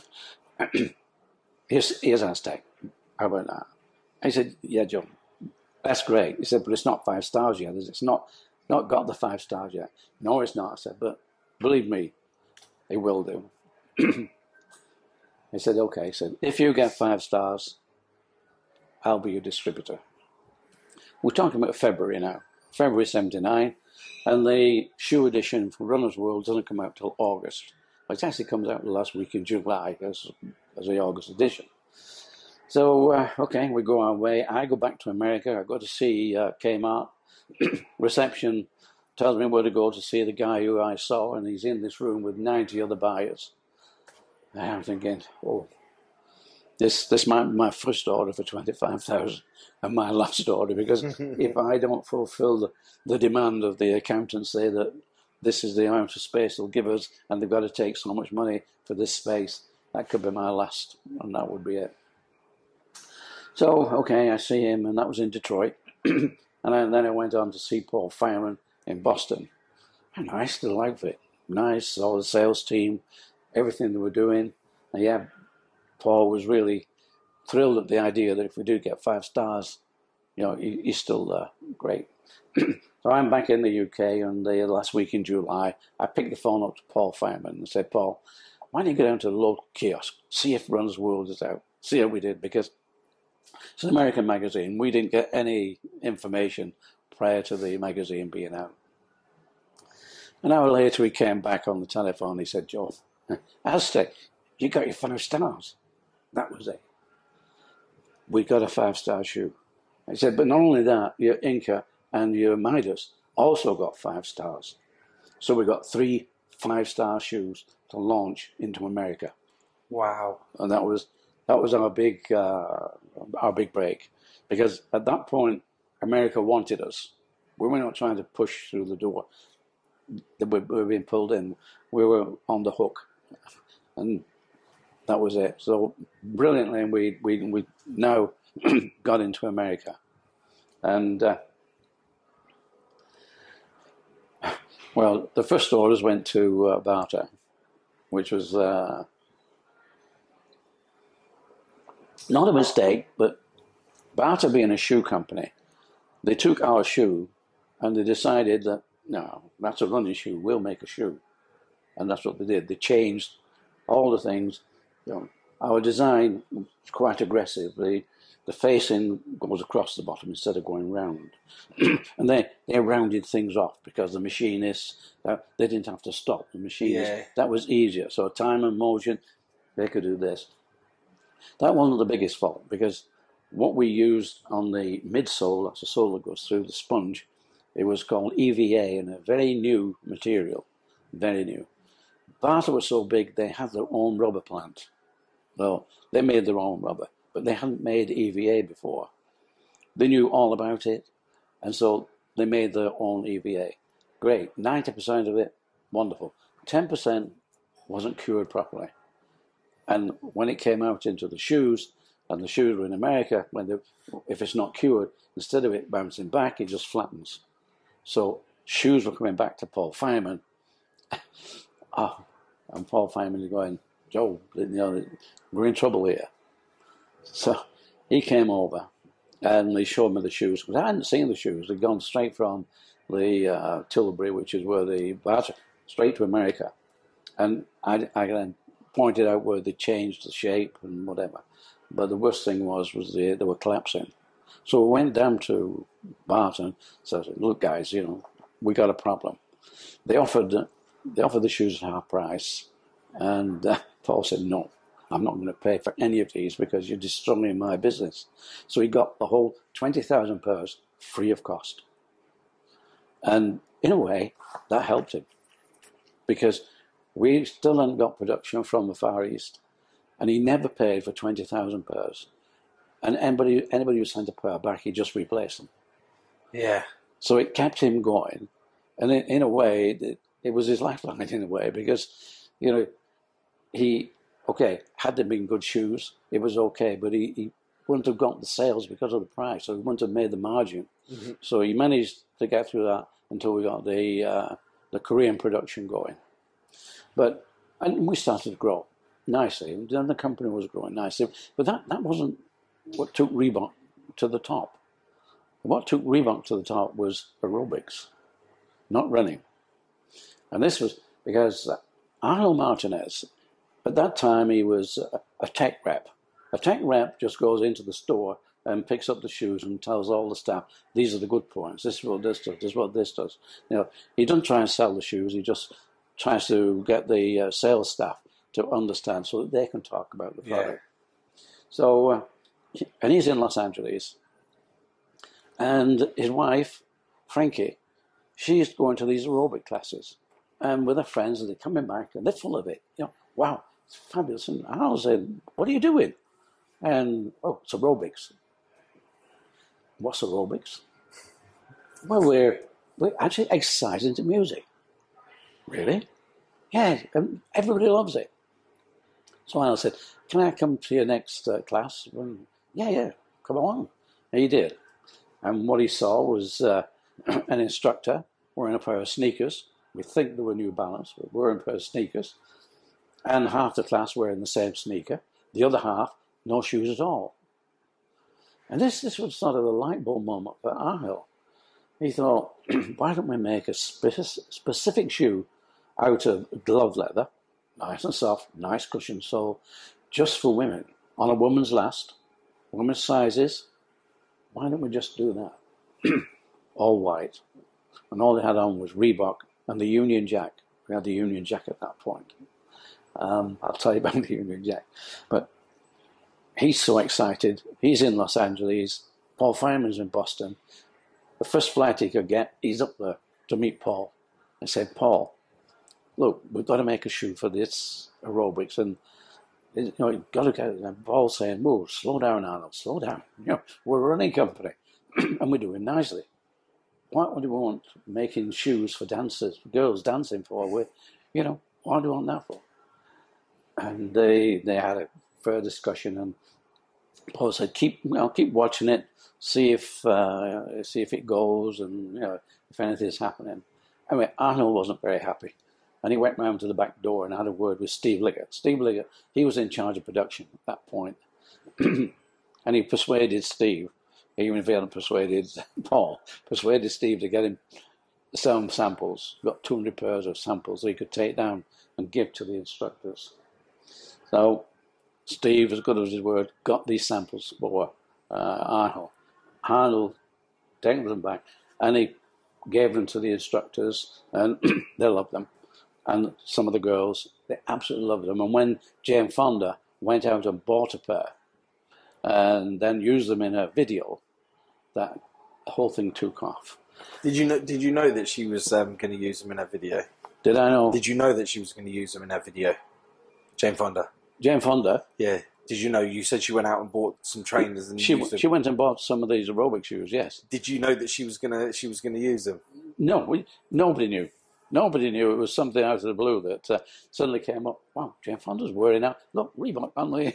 here's, here's Aztec. How about that? I said, yeah, Joe, that's great. He said, but it's not five stars yet. It's not, not got the five stars yet. No, it's not. I said, but believe me, it will do. He said, okay. He said, if you get five stars, I'll be your distributor. We're talking about February now, February seventy-nine, and the shoe edition for Runner's World doesn't come out till August. It actually comes out the last week in July as, as the August edition. So, uh, okay, we go our way. I go back to America. I go to see uh, Kmart. Reception tells me where to go to see the guy who I saw, and he's in this room with ninety other buyers. And I'm thinking, oh, this this might be my first order for twenty-five thousand and my last order, because if I don't fulfill the, the demand of the accountants, say that this is the amount of space they'll give us, and they've got to take so much money for this space, that could be my last, and that would be it. So, okay, I see him, and that was in Detroit. And then I went on to see Paul Fireman in Boston. A nice little outfit. Nice, all the sales team, everything they were doing. And yeah, Paul was really thrilled at the idea that if we do get five stars, you know, he, he's still uh, great. So I'm back in the U K, and the last week in July, I picked the phone up to Paul Fireman and said, Paul, why don't you go down to the local kiosk, see if Runner's World is out. See how we did, because it's an American magazine. We didn't get any information prior to the magazine being out. An hour later, he came back on the telephone. He said, Joe, Aztec, you got your five stars. That was it. We got a five-star shoe. I said, but not only that, your Inca and your Midas also got five stars. So we got three five-star shoes to launch into America. Wow. And that was that was our big uh, our big break, because at that point America wanted us. We were not trying to push through the door. We were being pulled in. We were on the hook, and that was it. So brilliantly, we we we now got into America, and uh, well, the first orders went to uh, Barter, which was uh, not a mistake, but Barter being a shoe company, they took our shoe and they decided that, no, that's a running shoe, we'll make a shoe. And that's what they did. They changed all the things. You know, our design was quite aggressive. The, the facing goes across the bottom instead of going round. And they, they rounded things off because the machinists, uh, they didn't have to stop. The machinists, yeah. That was easier. So time and motion, they could do this. That wasn't the biggest fault, because what we used on the midsole, that's the sole that goes through the sponge, it was called E V A, and a very new material, very new. Barter was so big, they had their own rubber plant. Well, they made their own rubber, but they hadn't made E V A before. They knew all about it, and so they made their own E V A. Great, ninety percent of it, wonderful. ten percent wasn't cured properly. And when it came out into the shoes, and the shoes were in America, when they, if it's not cured, instead of it bouncing back, it just flattens. So shoes were coming back to Paul Fireman. Oh, and Paul Fireman is going, Joe, you know, we're in trouble here. So he came over, And they showed me the shoes, because I hadn't seen the shoes. They'd gone straight from the uh, Tilbury, which is where the Barter, straight to America. And I, I then pointed out where they changed the shape and whatever. But the worst thing was, was they, they were collapsing. So we went down to Barton and said, look, guys, you know, we got a problem. They offered, they offered the shoes at half price. And uh, Paul said, no, I'm not going to pay for any of these because you're destroying my business. So he got the whole twenty thousand pairs free of cost. And in a way, that helped him, because we still hadn't got production from the Far East, and he never paid for twenty thousand pairs. And anybody, anybody who sent a pair back, he just replaced them. Yeah. So it kept him going. And in, in a way, it, it was his lifeline in a way, because, you know, he, okay, had they been good shoes, it was okay, but he, he wouldn't have got the sales because of the price, so he wouldn't have made the margin. Mm-hmm. So he managed to get through that until we got the uh, the Korean production going. But and we started to grow nicely, and then the company was growing nicely. But that, that wasn't what took Reebok to the top. What took Reebok to the top was aerobics, not running. And this was because Arnold Martinez, at that time, he was a, a tech rep. A tech rep just goes into the store and picks up the shoes and tells all the staff, these are the good points, this is what this does, this is what this does. You know, he doesn't try and sell the shoes, he just tries to get the uh, sales staff to understand so that they can talk about the product. Yeah. So, uh, and he's in Los Angeles. And his wife, Frankie, she's going to these aerobic classes. And with her friends, and they're coming back, and they're full of it. You know, wow, it's fabulous. And I was saying, what are you doing? And, oh, it's aerobics. What's aerobics? Well, we're, we're actually exercising to music. Really? Yeah, and everybody loves it. So I said, can I come to your next uh, class? And, yeah, yeah, come on. And he did. And what he saw was uh, an instructor wearing a pair of sneakers. We think they were New Balance, but wearing a pair of sneakers. And half the class wearing the same sneaker. The other half, no shoes at all. And this, this was sort of a light bulb moment for Arnold. He thought, why don't we make a spe- specific shoe out of glove leather, nice and soft, nice cushion sole, just for women, on a woman's last, women's sizes. Why don't we just do that? All white. And all they had on was Reebok and the Union Jack. We had the Union Jack at that point. Um, I'll tell you about the Union Jack. But he's so excited. He's in Los Angeles. Paul Fireman's in Boston. The first flight he could get, he's up there to meet Paul. I said, Paul, look, we've got to make a shoe for this aerobics. And, you know, you've got to get it. And Paul's saying, whoa, slow down, Arnold, slow down. You know, we're a running company, and we're doing nicely. What would you want making shoes for dancers, for girls dancing for? We, you know, what do you want that for? And they they had a further discussion, and Paul said, keep, you know, keep watching it, see if uh, see if it goes, and you know, if anything's happening. Anyway, Arnold wasn't very happy, and he went round to the back door and had a word with Steve Liggett. Steve Liggett, he was in charge of production at that point, and he persuaded Steve, even if he hadn't persuaded Paul, persuaded Steve to get him some samples. Got two hundred pairs of samples that he could take down and give to the instructors. So Steve, as good as his word, got these samples for uh, Arnold. Arnold took them back, and he gave them to the instructors, and they loved them. And some of the girls, they absolutely loved them. And when Jane Fonda went out and bought a pair, and then used them in her video, that the whole thing took off. Did you know? Did you know that she was um, going to use them in her video? Did I know? Did you know that she was going to use them in her video? Jane Fonda. Jane Fonda? Yeah. Did you know? You said she went out and bought some trainers and she used them. She went and bought some of these aerobic shoes. Yes. Did you know that she was gonna she was gonna use them? No, we, nobody knew. Nobody knew. It was something out of the blue that uh, suddenly came up. Wow, Jane Fonda's wearing out. Look, Reebok on the,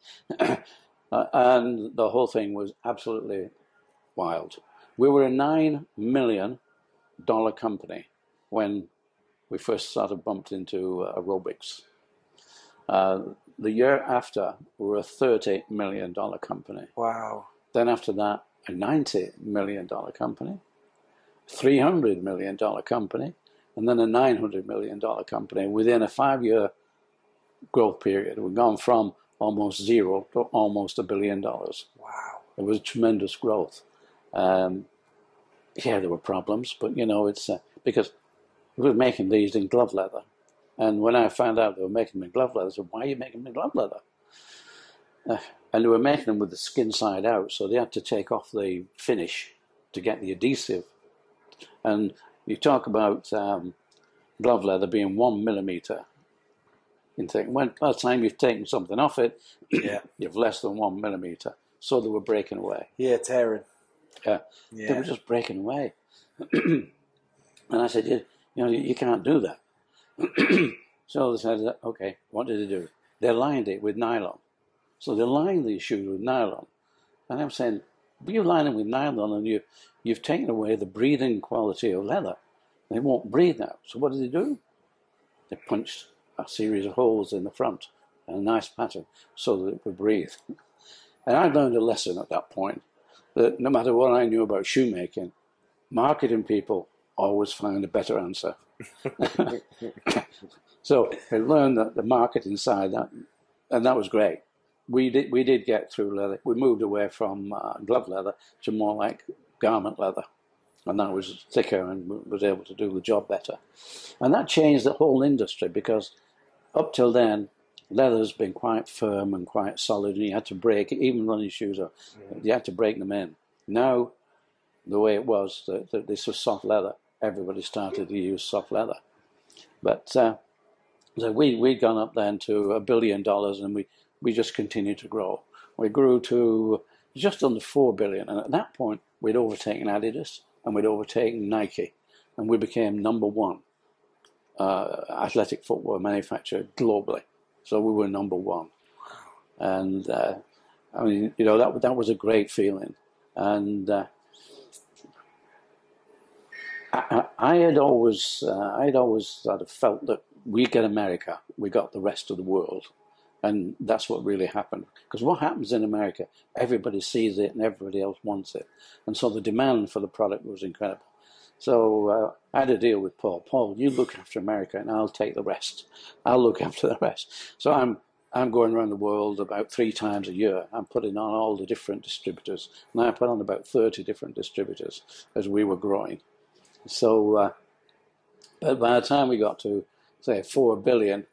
uh, and the whole thing was absolutely wild. We were a nine million dollar company when we first started bumped into uh, aerobics. Uh, the year after, we were a thirty million dollar company. Wow. Then after that, a ninety million dollar company, three hundred million dollar company, and then a nine hundred million dollar company within a five-year growth period. We've gone from almost zero to almost a billion dollars. Wow. It was tremendous growth. Um, yeah, there were problems, but you know, it's uh, because we were making these in glove leather. And when I found out they were making them in glove leather, I said, why are you making them in glove leather? Uh, and they were making them with the skin side out, so they had to take off the finish to get the adhesive. And you talk about um, glove leather being one millimeter. In thick. When by the time you've taken something off it, yeah, you've less than one millimeter. So they were breaking away. Yeah, tearing. Yeah, yeah. They were just breaking away. And I said, you, you know, you, you can't do that. So they said, okay, what did they do? They lined it with nylon. So they lined these shoes with nylon. And I'm saying, but you line them with nylon and you, you've taken away the breathing quality of leather. They won't breathe now. So what did they do? They punched a series of holes in the front and a nice pattern so that it would breathe. And I learned a lesson at that point that no matter what I knew about shoemaking, marketing people always find a better answer. So I learned that the marketing side, that, and that was great. We did we did get through leather. We moved away from uh, glove leather to more like garment leather, and that was thicker and was able to do the job better. And that changed the whole industry because up till then, leather's been quite firm and quite solid, and you had to break it, even running shoes up, yeah. You had to break them in. Now, the way it was, that, that this was soft leather, everybody started to use soft leather. But uh, so we, we'd gone up then to a billion dollars, and we, we just continued to grow. We grew to just under four billion, and at that point, we'd overtaken Adidas, and we'd overtaken Nike, and we became number one uh, athletic footwear manufacturer globally. So we were number one. And, uh, I mean, you know, that, that was a great feeling. And uh, I, I had always, uh, I had always sort of felt that we get America, we got the rest of the world. And that's what really happened. Because what happens in America, everybody sees it and everybody else wants it. And so the demand for the product was incredible. So uh, I had a deal with Paul. Paul, you look after America and I'll take the rest. I'll look after the rest. So I'm I'm going around the world about three times a year. I'm putting on all the different distributors. And I put on about thirty different distributors as we were growing. So uh, but by the time we got to, say, four billion,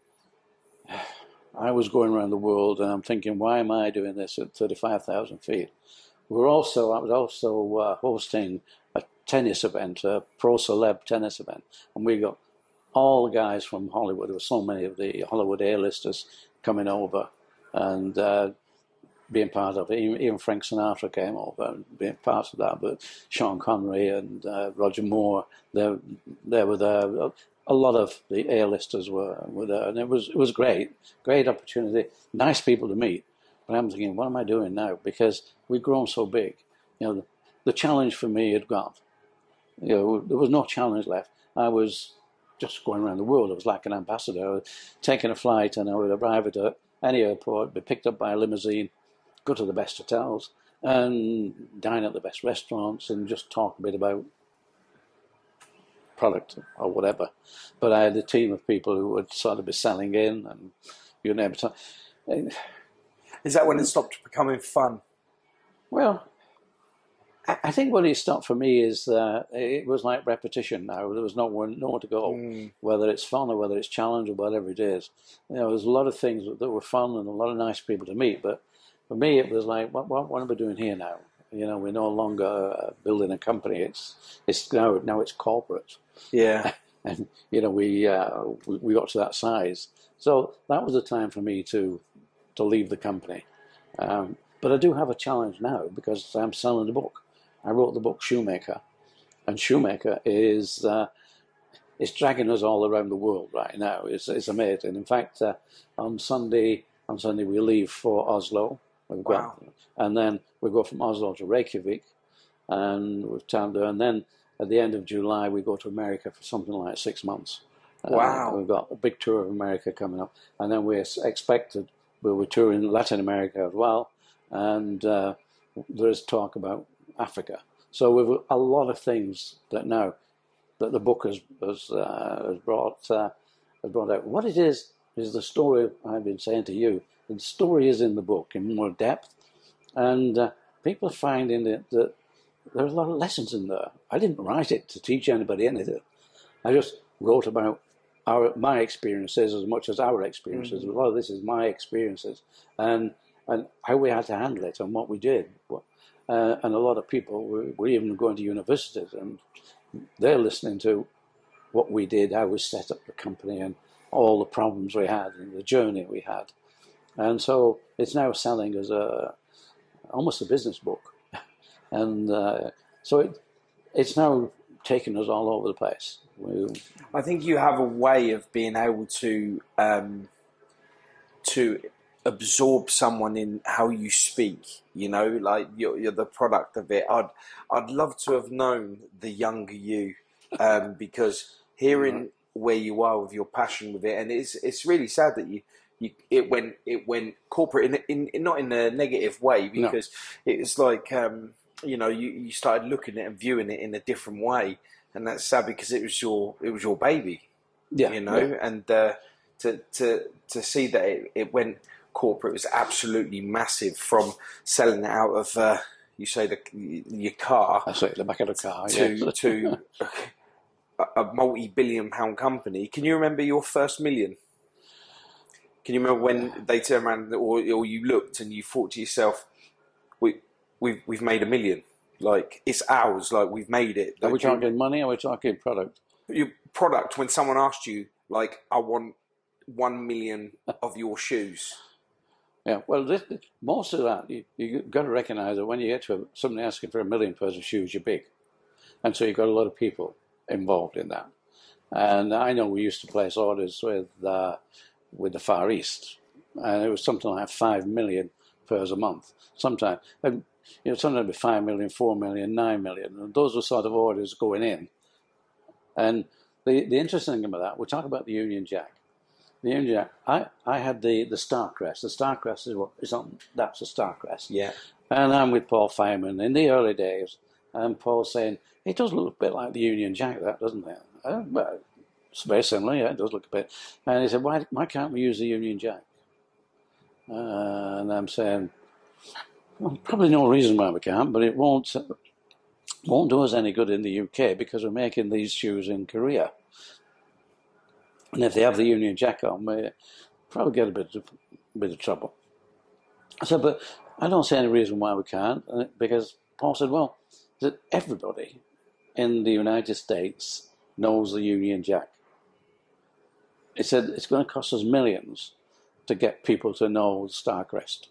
I was going around the world and I'm thinking, why am I doing this at thirty-five thousand feet? We were also, I was also uh, hosting a tennis event, a pro celeb tennis event, and we got all the guys from Hollywood. There were so many of the Hollywood A-listers coming over and uh, being part of it. Even, even Frank Sinatra came over and being part of that. But Sean Connery and uh, Roger Moore, they, they were there. A lot of the A-listers were, were there, and it was it was great, great opportunity, nice people to meet. But I'm thinking, what am I doing now? Because we've grown so big. You know, the, the challenge for me had gone. You know, there was no challenge left. I was just going around the world. I was like an ambassador. I was taking a flight, and I would arrive at a, any airport, be picked up by a limousine, go to the best hotels, and dine at the best restaurants, and just talk a bit about product or whatever. But I had a team of people who would sort of be selling in, and you know, to. Is that when it stopped becoming fun? Well, I think when it stopped for me is uh, it was like repetition now. There was nowhere, nowhere to go, mm. whether it's fun or whether it's challenge or whatever it is. You know, there's a lot of things that were fun and a lot of nice people to meet. But for me, it was like, what, what, what am I doing here now? You know, we're no longer uh, building a company. It's it's now now it's corporate. Yeah, and you know we, uh, we we got to that size. So that was the time for me to to leave the company. Um, but I do have a challenge now because I'm selling the book. I wrote the book Shoemaker, and Shoemaker is uh, it's dragging us all around the world right now. It's it's amazing. In fact, uh, on Sunday on Sunday we leave for Oslo. We've got, wow. And then we go from Oslo to Reykjavik, and we've time to, and then at the end of July we go to America for something like six months. Wow! Uh, we've got a big tour of America coming up, and then we're expected. We'll be touring Latin America as well, and uh, there is talk about Africa. So we've a lot of things that now that the book has has, uh, has brought uh, has brought out. What it is is the story I've been saying to you. The story is in the book in more depth, and uh, people are finding it that there are a lot of lessons in there. I didn't write it to teach anybody anything. I just wrote about our my experiences as much as our experiences. Mm-hmm. A lot of this is my experiences and and how we had to handle it and what we did. Uh, and a lot of people were, were even going to universities and they're listening to what we did, how we set up the company and all the problems we had and the journey we had. And so it's now selling as a almost a business book. And uh, so it, it's now taken us all over the place. We, I think you have a way of being able to um, to absorb someone in how you speak. You know, like you're, you're the product of it. I'd I'd love to have known the younger you, um, because hearing right. where you are with your passion with it, and it's it's really sad that you. You, it went it went corporate in, in, in not in a negative way, because no. it's like um, you know you, you started looking at it and viewing it in a different way, and that's sad because it was your it was your baby, yeah, you know, yeah. and uh, to to to see that it, it went corporate was absolutely massive. From selling it out of uh, you say the your car, that's it, the back of the car, to yeah. to a, a multi-billion pound company. Can you remember your first million? Can you remember when they turned around, or, or you looked and you thought to yourself, "We, we've we've made a million. Like it's ours. Like we've made it." Are we you, talking money? Or are we talking product? Your product. When someone asked you, like, "I want one million of your shoes." Yeah. Well, this, most of that you you got to recognise that when you get to somebody asking for a million pairs of shoes, you're big, and so you've got a lot of people involved in that. And I know we used to place orders with. Uh, with the Far East, and it was something like five million pairs a month. Sometimes, and, you know, sometimes it'd be five million, four million, nine million, and those were sort of orders going in. And the the interesting thing about that, we talk about the Union Jack. The Union Jack, I, I had the the Starcrest. The Starcrest is what is on. That's a Starcrest. Yeah. And I'm with Paul Fireman in the early days, and Paul's saying it does look a bit like the Union Jack, that doesn't it? Uh, but, it's very similar, yeah, it does look a bit. And he said, why why can't we use the Union Jack? Uh, and I'm saying, well, probably no reason why we can't, but it won't, won't do us any good in the U K because we're making these shoes in Korea. And if they have the Union Jack on, we probably get a bit of, a bit of trouble. I said, but I don't see any reason why we can't, because Paul said, well, that everybody in the United States knows the Union Jack. He said it's going to cost us millions to get people to know Starcrest.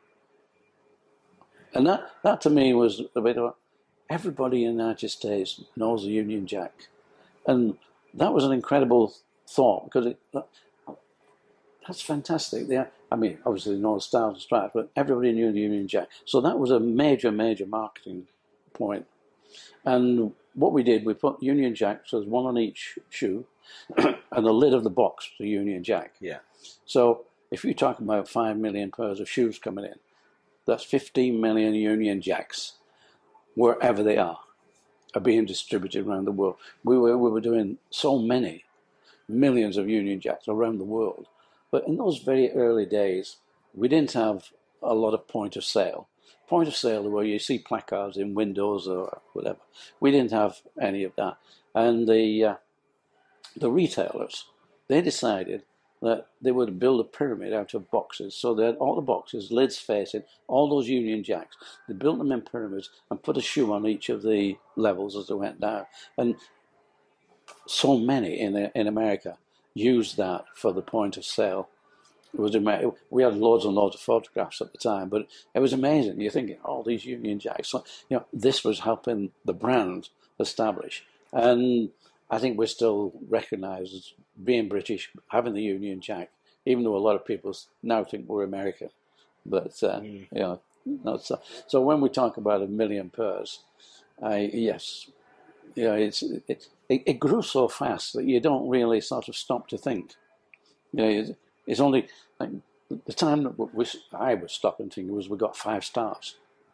And that, that to me was a bit of, everybody in the United States knows the Union Jack. And that was an incredible thought, because it, that's fantastic. They, I mean, obviously they know the Stars and Stripes, but everybody knew the Union Jack. So that was a major, major marketing point. And what we did, we put Union Jack, so there's one on each shoe, and the lid of the box, the Union Jack. Yeah. So if you talk about five million pairs of shoes coming in, that's fifteen million Union Jacks, wherever they are, are being distributed around the world. We were we were doing so many millions of Union Jacks around the world, but in those very early days, we didn't have a lot of point of sale. Point of sale where you see placards in windows or whatever. We didn't have any of that, and the uh, the retailers, they decided that they would build a pyramid out of boxes. So they had all the boxes, lids facing, all those Union Jacks. They built them in pyramids and put a shoe on each of the levels as they went down. And so many in in America used that for the point of sale. It was amazing. We had loads and loads of photographs at the time, but it was amazing. You're thinking, all oh, these Union Jacks. So, you know, this was helping the brand establish. And I think we're still recognised as being British, having the Union Jack, even though a lot of people now think we're American. But, uh, mm. you know, not so. So when we talk about a million pairs, I, yes, you know, it's, it, it, it grew so fast that you don't really sort of stop to think. You know, it's, it's only, like, the time that we, I was stopping thinking was we got five stars.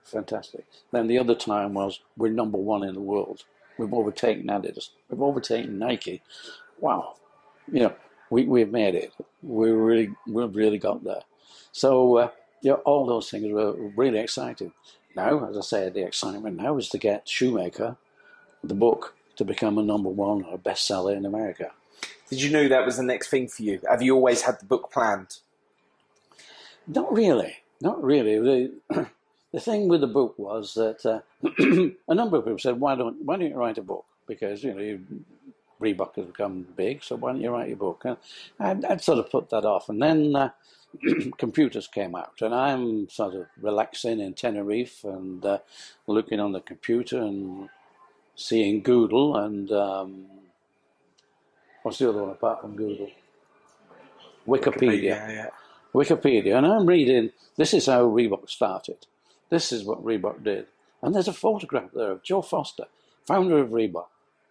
fantastic. Then the other time was we're number one in the world. We've overtaken Adidas. We've overtaken Nike. Wow, you know, we we've made it. We really we've really got there. So uh, you know, all those things were really exciting. Now, as I said, the excitement now is to get Shoemaker, the book, to become a number one or a bestseller in America. Did you know that was the next thing for you? Have you always had the book planned? Not really. Not really. The, the thing with the book was that uh, a number of people said, "Why don't Why don't you write a book? Because you know you, Reebok has become big, so why don't you write your book?" And I'd, I'd sort of put that off, and then uh, computers came out, and I'm sort of relaxing in Tenerife and uh, looking on the computer and seeing Google and um, what's the other one apart from Google? Wikipedia. Yeah, yeah. Wikipedia, and I'm reading, this is how Reebok started. This is what Reebok did. And there's a photograph there of Joe Foster, founder of Reebok.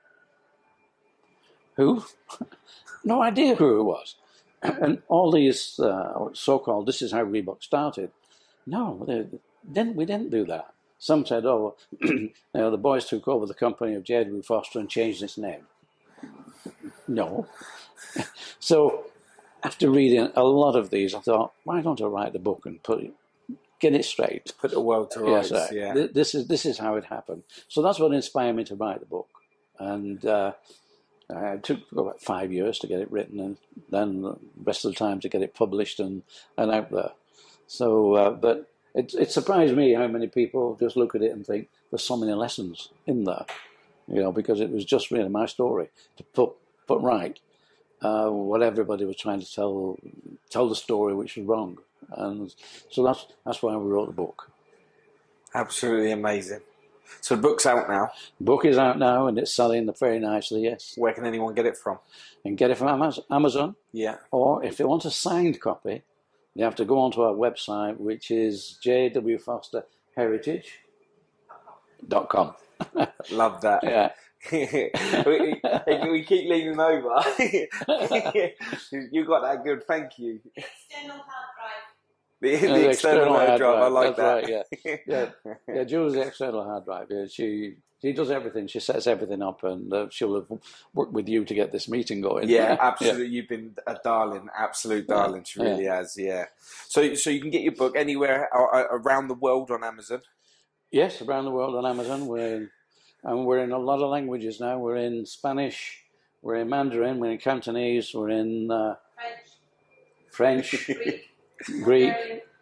Who? No idea who it was. And all these uh, so-called, this is how Reebok started. No, they didn't, we didn't do that. Some said, oh, you know, the boys took over the company of J W Foster and changed its name. No. So after reading a lot of these, I thought, why don't I write the book and put it, get it straight? Put the world to rights, yes, right. yeah. This is, this is how it happened. So that's what inspired me to write the book. And uh, it took about five years to get it written, and then the rest of the time to get it published and, and out there. So, uh, but it, it surprised me how many people just look at it and think there's so many lessons in there, you know, because it was just really my story to put put right uh, what everybody was trying to tell tell the story which was wrong, and so that's that's why we wrote the book. Absolutely amazing. So the book's out now. The book is out now and it's selling very nicely. Yes. Where can anyone get it from? And get it from Amazon. Yeah. Or if they want a signed copy, you have to go onto our website, which is j w foster heritage dot com. Love that. Yeah. we, we keep leaning over. You got that good, thank you. External hard drive. The, the, Uh, the external hard drive, I like That's that. Right, yeah. yeah, yeah. Julie's the external hard drive. Yeah, she she does everything. She sets everything up, and uh, she'll have worked with you to get this meeting going. Yeah, absolutely. Yeah. You've been a darling, absolute darling. She really yeah. has. Yeah. So so you can get your book anywhere around the world on Amazon. Yes, around the world on Amazon. We're in, and we're in a lot of languages now. We're in Spanish. We're in Mandarin. We're in Cantonese. We're in uh, French. French. Greek. Greek.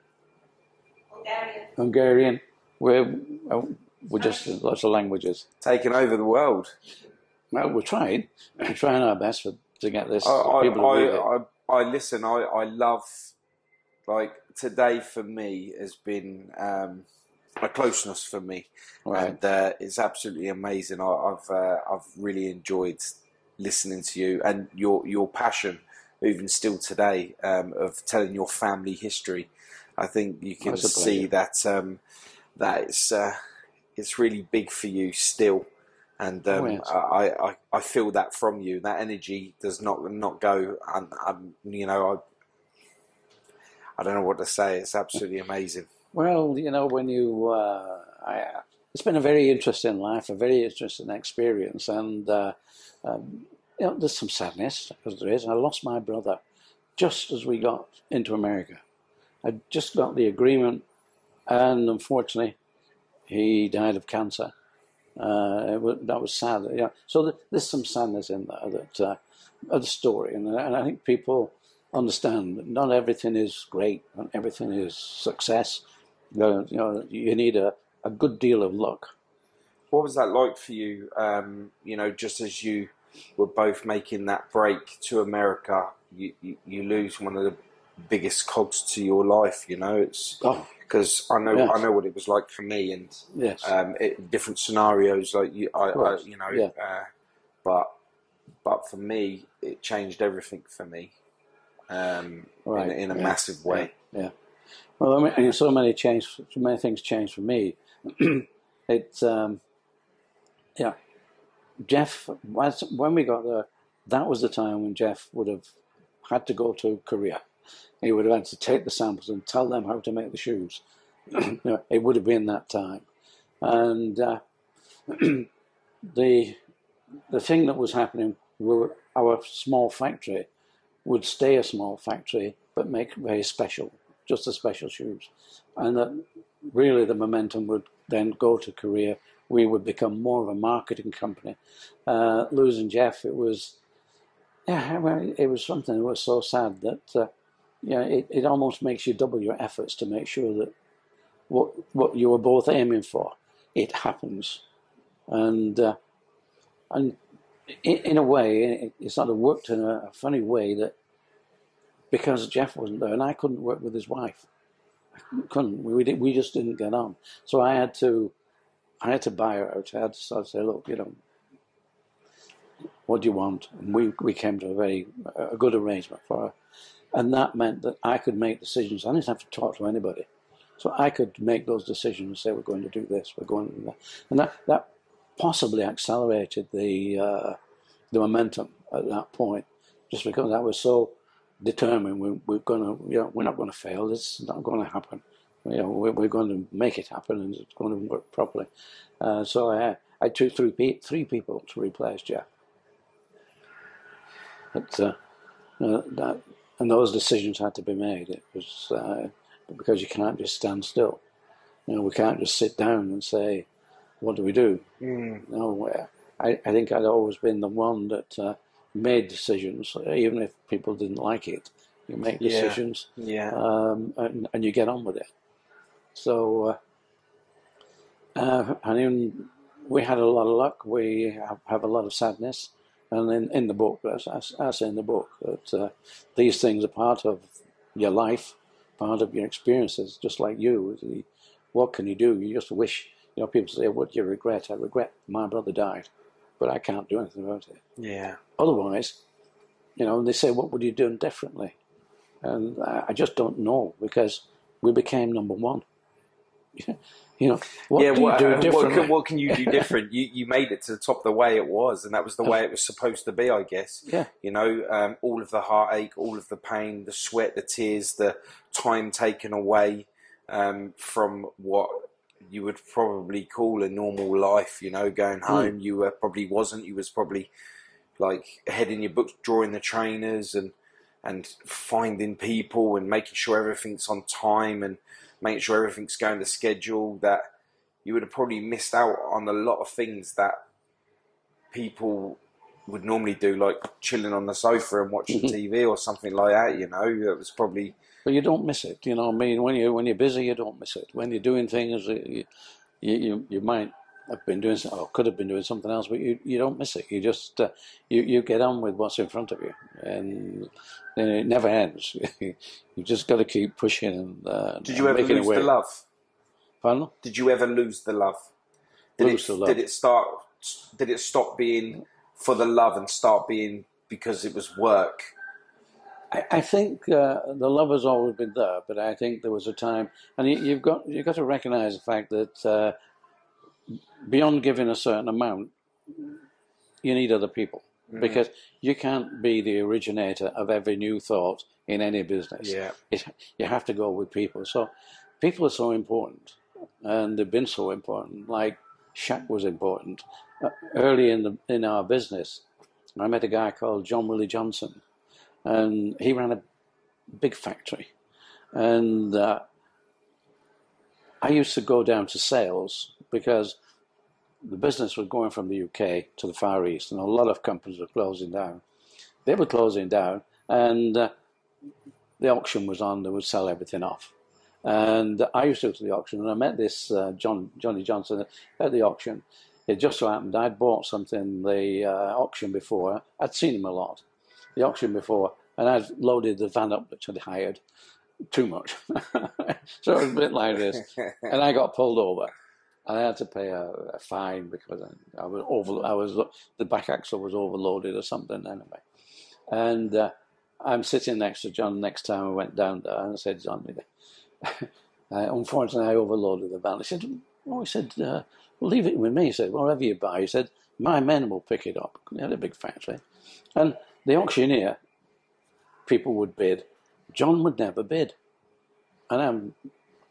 Hungarian. Hungarian. We're, we're just lots of languages. Taking over the world. Well, we're trying. We're trying our best for, to get this. I, I, people to I, read it. I, I listen, I, I love, like, today for me has been um, a closeness for me. Right. And uh, it's absolutely amazing. I, I've uh, I've really enjoyed listening to you and your, your passion, even still today, um, of telling your family history. I think you can see that um, that it's uh, it's really big for you still, and um, oh, yes. I, I I feel that from you. That energy does not not go. And um, you know, I I don't know what to say. It's absolutely amazing. Well, you know, when you, uh, I, it's been a very interesting life, a very interesting experience, and uh, um, you know, there's some sadness, because there is. I lost my brother just as we got into America. I just got the agreement, and unfortunately, he died of cancer. Uh, it was, that was sad. Yeah. So the, there's some sadness in there that uh, of the story, and, and I think people understand that not everything is great, not everything is success. You know, you, know, you need a, a good deal of luck. What was that like for you? Um, you know, just as you were both making that break to America, you, you, you lose one of the biggest cogs to your life. You know, it's because oh, I know yes. I know what it was like for me, and yes, um, it, different scenarios. Like you, I, I you know, yeah. uh, but but for me, it changed everything for me, um, right. in, in a yeah. massive way. Yeah. yeah. Well, I mean, so many changed. So many things changed for me. It, um, yeah. Jeff, when we got there, that was the time when Jeff would have had to go to Korea. He would have had to take the samples and tell them how to make the shoes. you know, it would have been that time. And uh, the the thing that was happening, we were, our small factory would stay a small factory, but make very special, just the special shoes. And that really the momentum would then go to Korea. We would become more of a marketing company. Uh, losing Jeff, it was, yeah, well, it was something that was so sad that, uh, yeah, it, it almost makes you double your efforts to make sure that what what you were both aiming for, it happens. And uh, and in, in a way, it, it sort of worked in a, a funny way that because Jeff wasn't there and I couldn't work with his wife, I couldn't. We did, we just didn't get on. So I had to I had to buy her out. I had to sort of say, look, you know, what do you want? And we we came to a very a good arrangement for her, and that meant that I could make decisions. I didn't have to talk to anybody. So I could make those decisions and say, we're going to do this, we're going to do that. And that, that possibly accelerated the uh, the momentum at that point, just because I was so determined we, we're going to, you know, we're not going to fail, this is not going to happen. You know, we're, we're going to make it happen and it's going to work properly. Uh, so I, I took three, three people to replace Jeff. But, uh, uh, that, and those decisions had to be made. It was... Uh, because you can't just stand still. You know, we can't just sit down and say, what do we do? Mm. No, I, I think I'd always been the one that uh, made decisions, even if people didn't like it. You make decisions, yeah. Yeah. Um, and, and you get on with it. So, uh, uh, I mean, we had a lot of luck. We have, have a lot of sadness. And in, in the book, as I, I say in the book, that uh, these things are part of your life, part of your experiences, just like you. What can you do? You just wish, you know, people say, what do you regret? I regret my brother died, but I can't do anything about it. Yeah. Otherwise, you know, they say, what would you do differently? And I just don't know, because we became number one. You know, what yeah, do what, you do uh, differently? What can, what can you do different? you you made it to the top the way it was, and that was the way it was supposed to be, I guess. Yeah. You know, um, all of the heartache, all of the pain, the sweat, the tears, the time taken away um, from what you would probably call a normal life. You know, going home, mm. you were probably wasn't. You was probably like heading your books, drawing the trainers, and and finding people and making sure everything's on time and making sure everything's going to schedule, that you would have probably missed out on a lot of things that people would normally do, like chilling on the sofa and watching T V or something like that, you know. It was probably... But you don't miss it, you know. I mean, when, you, when you're busy, you don't miss it. When you're doing things, you, you, you might have been doing, or could have been doing something else, but you, you don't miss it. You just, uh, you, you get on with what's in front of you. And then it never ends. You just got to keep pushing and uh, Did you and ever lose the love? Pardon? Did you ever lose the love? Did lose it, the love. Did it start? Did it stop being for the love and start being because it was work? I, I think uh, the love has always been there, but I think there was a time, and you, you've got you've got to recognise the fact that uh, beyond giving a certain amount, you need other people. Mm. Because you can't be the originator of every new thought in any business. Yeah. It, you have to go with people. So people are so important, and they've been so important. Like Shaq was important. Uh, early in the in our business, I met a guy called John Willie Johnson, and he ran a big factory. And uh, I used to go down to sales because the business was going from the U K to the Far East, and a lot of companies were closing down. They were closing down, and uh, the auction was on. They would sell everything off. And I used to go to the auction, and I met this uh, John Johnny Johnson at the auction. It just so happened I'd bought something the uh, auction before. I'd seen him a lot, the auction before, and I'd loaded the van up which I'd hired too much. So it was a bit like this, and I got pulled over. I had to pay a, a fine because I, I was over. I was the back axle was overloaded or something anyway. And uh, I'm sitting next to John next time I went down there, and I said, John, uh, unfortunately I overloaded the van. He said, "Oh," he said, uh, well, "leave it with me." He said, "Whatever you buy," he said, "my men will pick it up." They had a big factory, and the auctioneer, people would bid. John would never bid, and I'm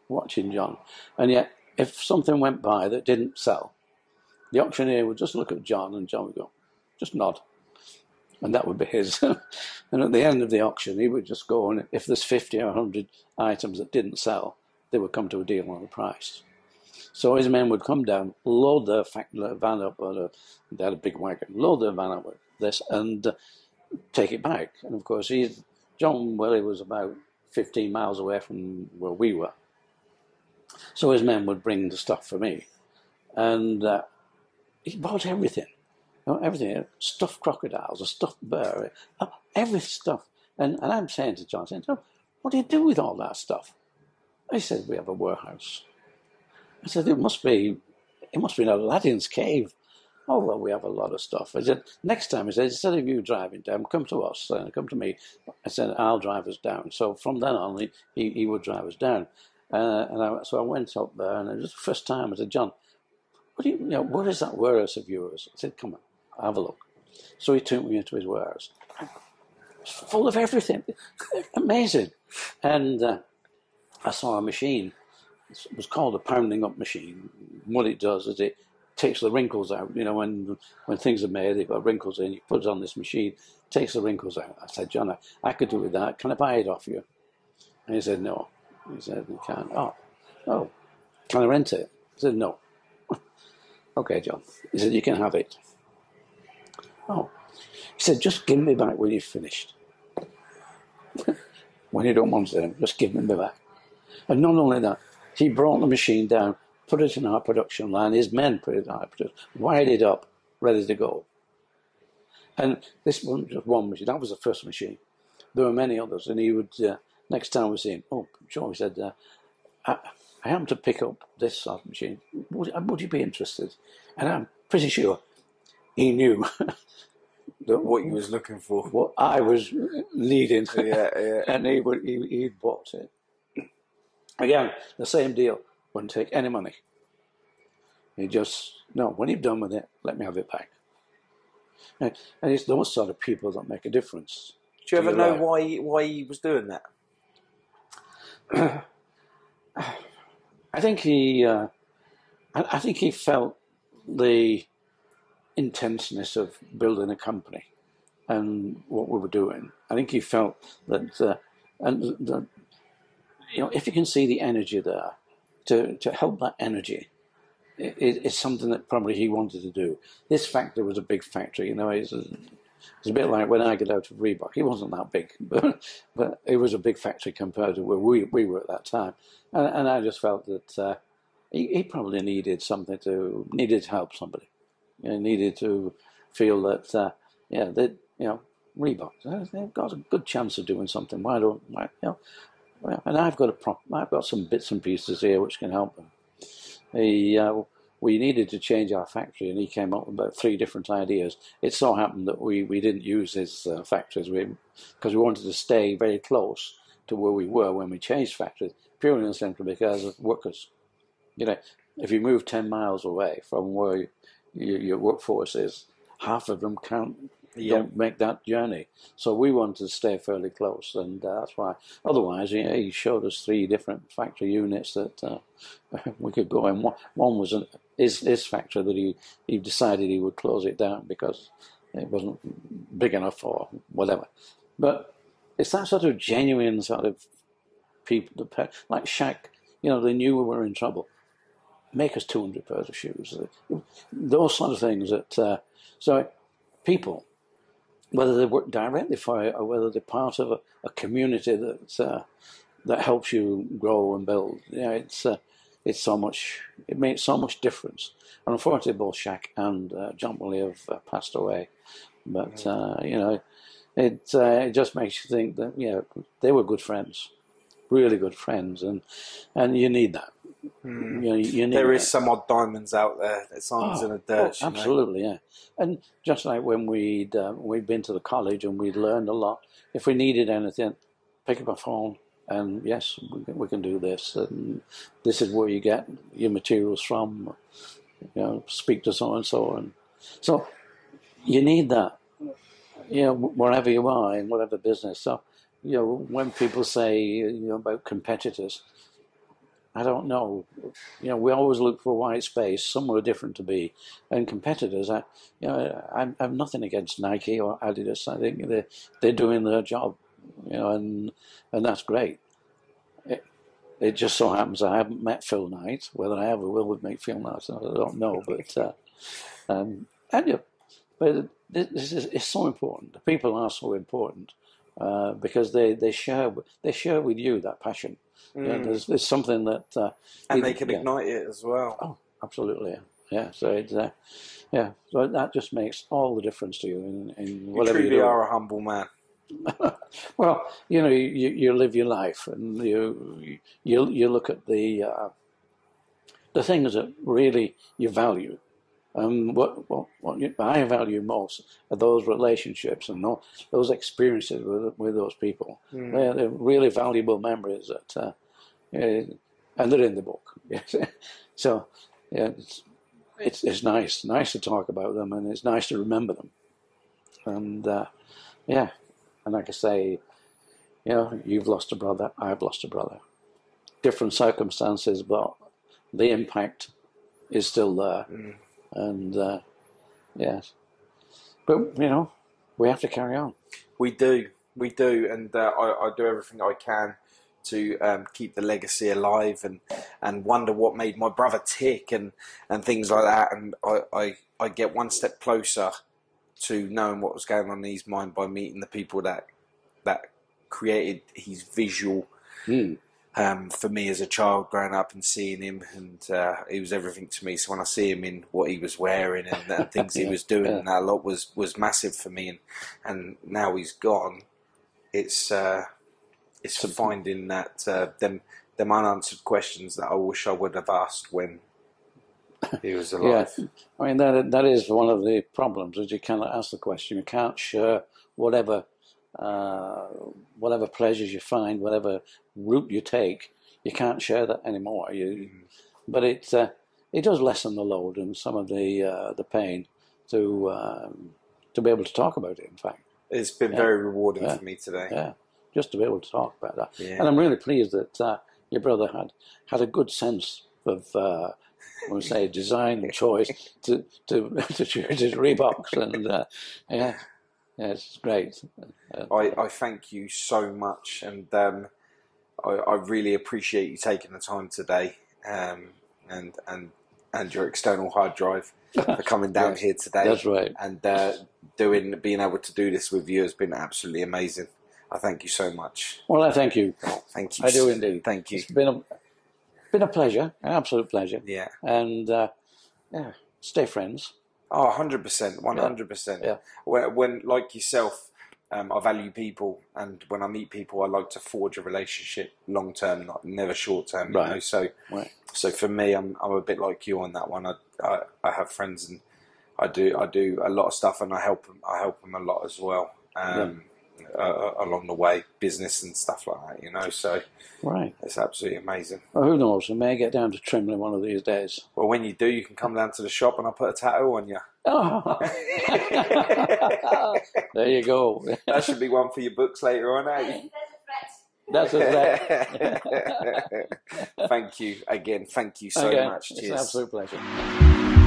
watching John. And yet, if something went by that didn't sell, the auctioneer would just look at John, and John would go, just nod. And that would be his. And at the end of the auction, he would just go, and if there's fifty or one hundred items that didn't sell, they would come to a deal on the price. So his men would come down, load their van up, or a, they had a big wagon, load their van up with this, and uh, take it back. And of course, he, John Willie was about fifteen miles away from where we were. So his men would bring the stuff for me. And uh, he bought everything. You know, everything, stuffed crocodiles, a stuffed bear, every stuff. And, and I'm saying to John, saying, John, what do you do with all that stuff? He said, we have a warehouse. I said, it must be, it must be in Aladdin's cave. Oh, well, we have a lot of stuff. I said, next time, he said, instead of you driving down, come to us, uh, come to me. I said, I'll drive us down. So from then on, he, he, he would drive us down. Uh, and I, so I went up there, and it was the first time I said, John, what do you, you know, where is that warehouse of yours? I said, come on, have a look. So he took me into his warehouse. It's full of everything. Amazing. And uh, I saw a machine. It was called a pounding up machine. What it does is it takes the wrinkles out. You know, when when things are made, they've got wrinkles in. You put it on this machine, takes the wrinkles out. I said, John, I, I could do with that. Can I buy it off you? And he said, no. He said, you can't. Oh, oh, can I rent it? I said, no. Okay, John. He said, you can have it. Oh. He said, just give me back when you've finished. When you don't want it, just give me back. And not only that, he brought the machine down, put it in our production line, his men put it in our production, wired it up, ready to go. And this wasn't just one machine, that was the first machine. There were many others, and he would, uh, next time we see him, oh, Joe, he said, uh, I, I happen to pick up this sort of machine. Would, would you be interested? And I'm pretty sure he knew that What you was looking for. what I was needing. Yeah, yeah. And he would he, he'd bought it. Again, the same deal. Wouldn't take any money. He just, no, when you're done with it, let me have it back. And, and it's those sort of people that make a difference. Do you ever You're know right. why why he was doing that? I think he, uh, I, I think he felt the intenseness of building a company and what we were doing. I think he felt that, uh, and the, the, you know, if you can see the energy there, to to help that energy, it, it's something that probably he wanted to do. This factory was a big factory, you know. It's a, it's a bit like when I got out of Reebok. He wasn't that big, but but it was a big factory compared to where we we were at that time. And, and I just felt that uh, he, he probably needed something to needed to help somebody. You know, needed to feel that uh, yeah, that you know, Reebok, they've got a good chance of doing something. Why don't why, you know? Well, and I've got a prop, I've got some bits and pieces here which can help them. He, uh, we needed to change our factory, and he came up with about three different ideas. It so happened that we, we didn't use his uh, factories because we, we wanted to stay very close to where we were when we changed factories, purely and simply because of workers. You know, if you move ten miles away from where you, you, your workforce is, half of them can't Yeah. don't make that journey. So we wanted to stay fairly close, and uh, that's why. Otherwise, you know, he showed us three different factory units that uh, we could go in. One, one was an, his, his factory that he, he decided he would close it down because it wasn't big enough or whatever. But it's that sort of genuine sort of people, like Shaq, you know, they knew we were in trouble. Make us two hundred pairs of shoes. Those sort of things that, uh, so people, whether they work directly for it or whether they're part of a, a community that uh, that helps you grow and build, you know, it's uh, it's so much. It makes so much difference. And unfortunately, both Shaq and uh, John Willie have uh, passed away. But uh, you know, it uh, it just makes you think that yeah, they were good friends, really good friends, and and you need that. Mm. You know, you need There is that. some odd diamonds out there. There's diamonds Oh, in the dirt. oh, you know? absolutely, yeah. And just like when we'd uh, we'd been to the college and we'd learned a lot, if we needed anything, pick up a phone and yes, we can, we can do this. And this is where you get your materials from. You know, speak to so and so, and so you need that. You know, wherever you are in whatever business. So, you know, when people say you know about competitors, I don't know. You know, we always look for white space, somewhere different to be. And competitors, I, you know, I, I have nothing against Nike or Adidas. I think they they're doing their job, you know, and and that's great. It, it just so happens I haven't met Phil Knight. Whether I ever will meet Phil Knight, I don't know. But uh, um, and yeah, but this is it's so important. The people are so important uh, because they, they share they share with you that passion. Mm. Yeah, there's, there's something that uh, and it, they can yeah. ignite it as well. Oh, absolutely, yeah. yeah so it's uh, yeah, so that just makes all the difference to you in, in whatever you truly you do. are a humble man. Well, you know, you, you live your life, and you you you look at the uh, the things that really you value. Um, what what, what you, I value most are those relationships and those, those experiences with with those people. Mm. They're, they're really valuable memories that, uh, uh, and they're in the book. So, yeah, it's, it's it's nice nice to talk about them, and it's nice to remember them. And uh, yeah, and like I say, you know, you've lost a brother, I've lost a brother. Different circumstances, but the impact is still there. Mm. And uh, yes, but you know, we have to carry on. We do, we do, and uh, I, I do everything I can to um, keep the legacy alive, and, and wonder what made my brother tick, and, and things like that. And I, I, I get one step closer to knowing what was going on in his mind by meeting the people that that created his visual. Mm. Um, for me as a child growing up and seeing him, and uh, he was everything to me. So when I see him in what he was wearing and, and things yeah, he was doing, yeah. that a lot was, was massive for me. And and now he's gone, it's uh, it's finding that uh, them them unanswered questions that I wish I would have asked when he was alive. Yeah, I mean that that is one of the problems, is you cannot ask the question. You can't share whatever. Uh, whatever pleasures you find, whatever route you take, you can't share that anymore. You, mm-hmm. But it uh, it does lessen the load and some of the uh, the pain to um, to be able to talk about it. In fact, it's been yeah. very rewarding yeah. for me today. Yeah, just to be able to talk about that, yeah. and I'm really pleased that uh, your brother had had a good sense of. Uh, I would say design and choice to to to choose his Reeboks, and uh, yeah. Yeah, it's great. Uh, I, I thank you so much, and um, I, I really appreciate you taking the time today, um, and and and your external hard drive for coming down yes, here today. That's right. And uh, doing being able to do this with you has been absolutely amazing. I thank you so much. Well, I thank you. Thank you. I do indeed. Thank you. It's been a been a pleasure, an absolute pleasure. Yeah. And uh, yeah, stay friends. Oh, one hundred percent, one hundred percent. Yeah. When, when like yourself, um, I value people, and when I meet people, I like to forge a relationship long term, not never short term. You right. know, so right. so for me, I'm I'm a bit like you on that one. I, I I have friends, and I do I do a lot of stuff, and I help them. I help them a lot as well. Um, yeah. uh, along the way, business and stuff like that. You know, so right. It's absolutely amazing. Well, who knows? We may get down to Trimley one of these days. Well, when you do, you can come down to the shop, and I'll put a tattoo on you. Oh. There you go. That should be one for your books later on, eh? That's a threat. Thank you again. Thank you so again, much. It's Cheers. an absolute pleasure.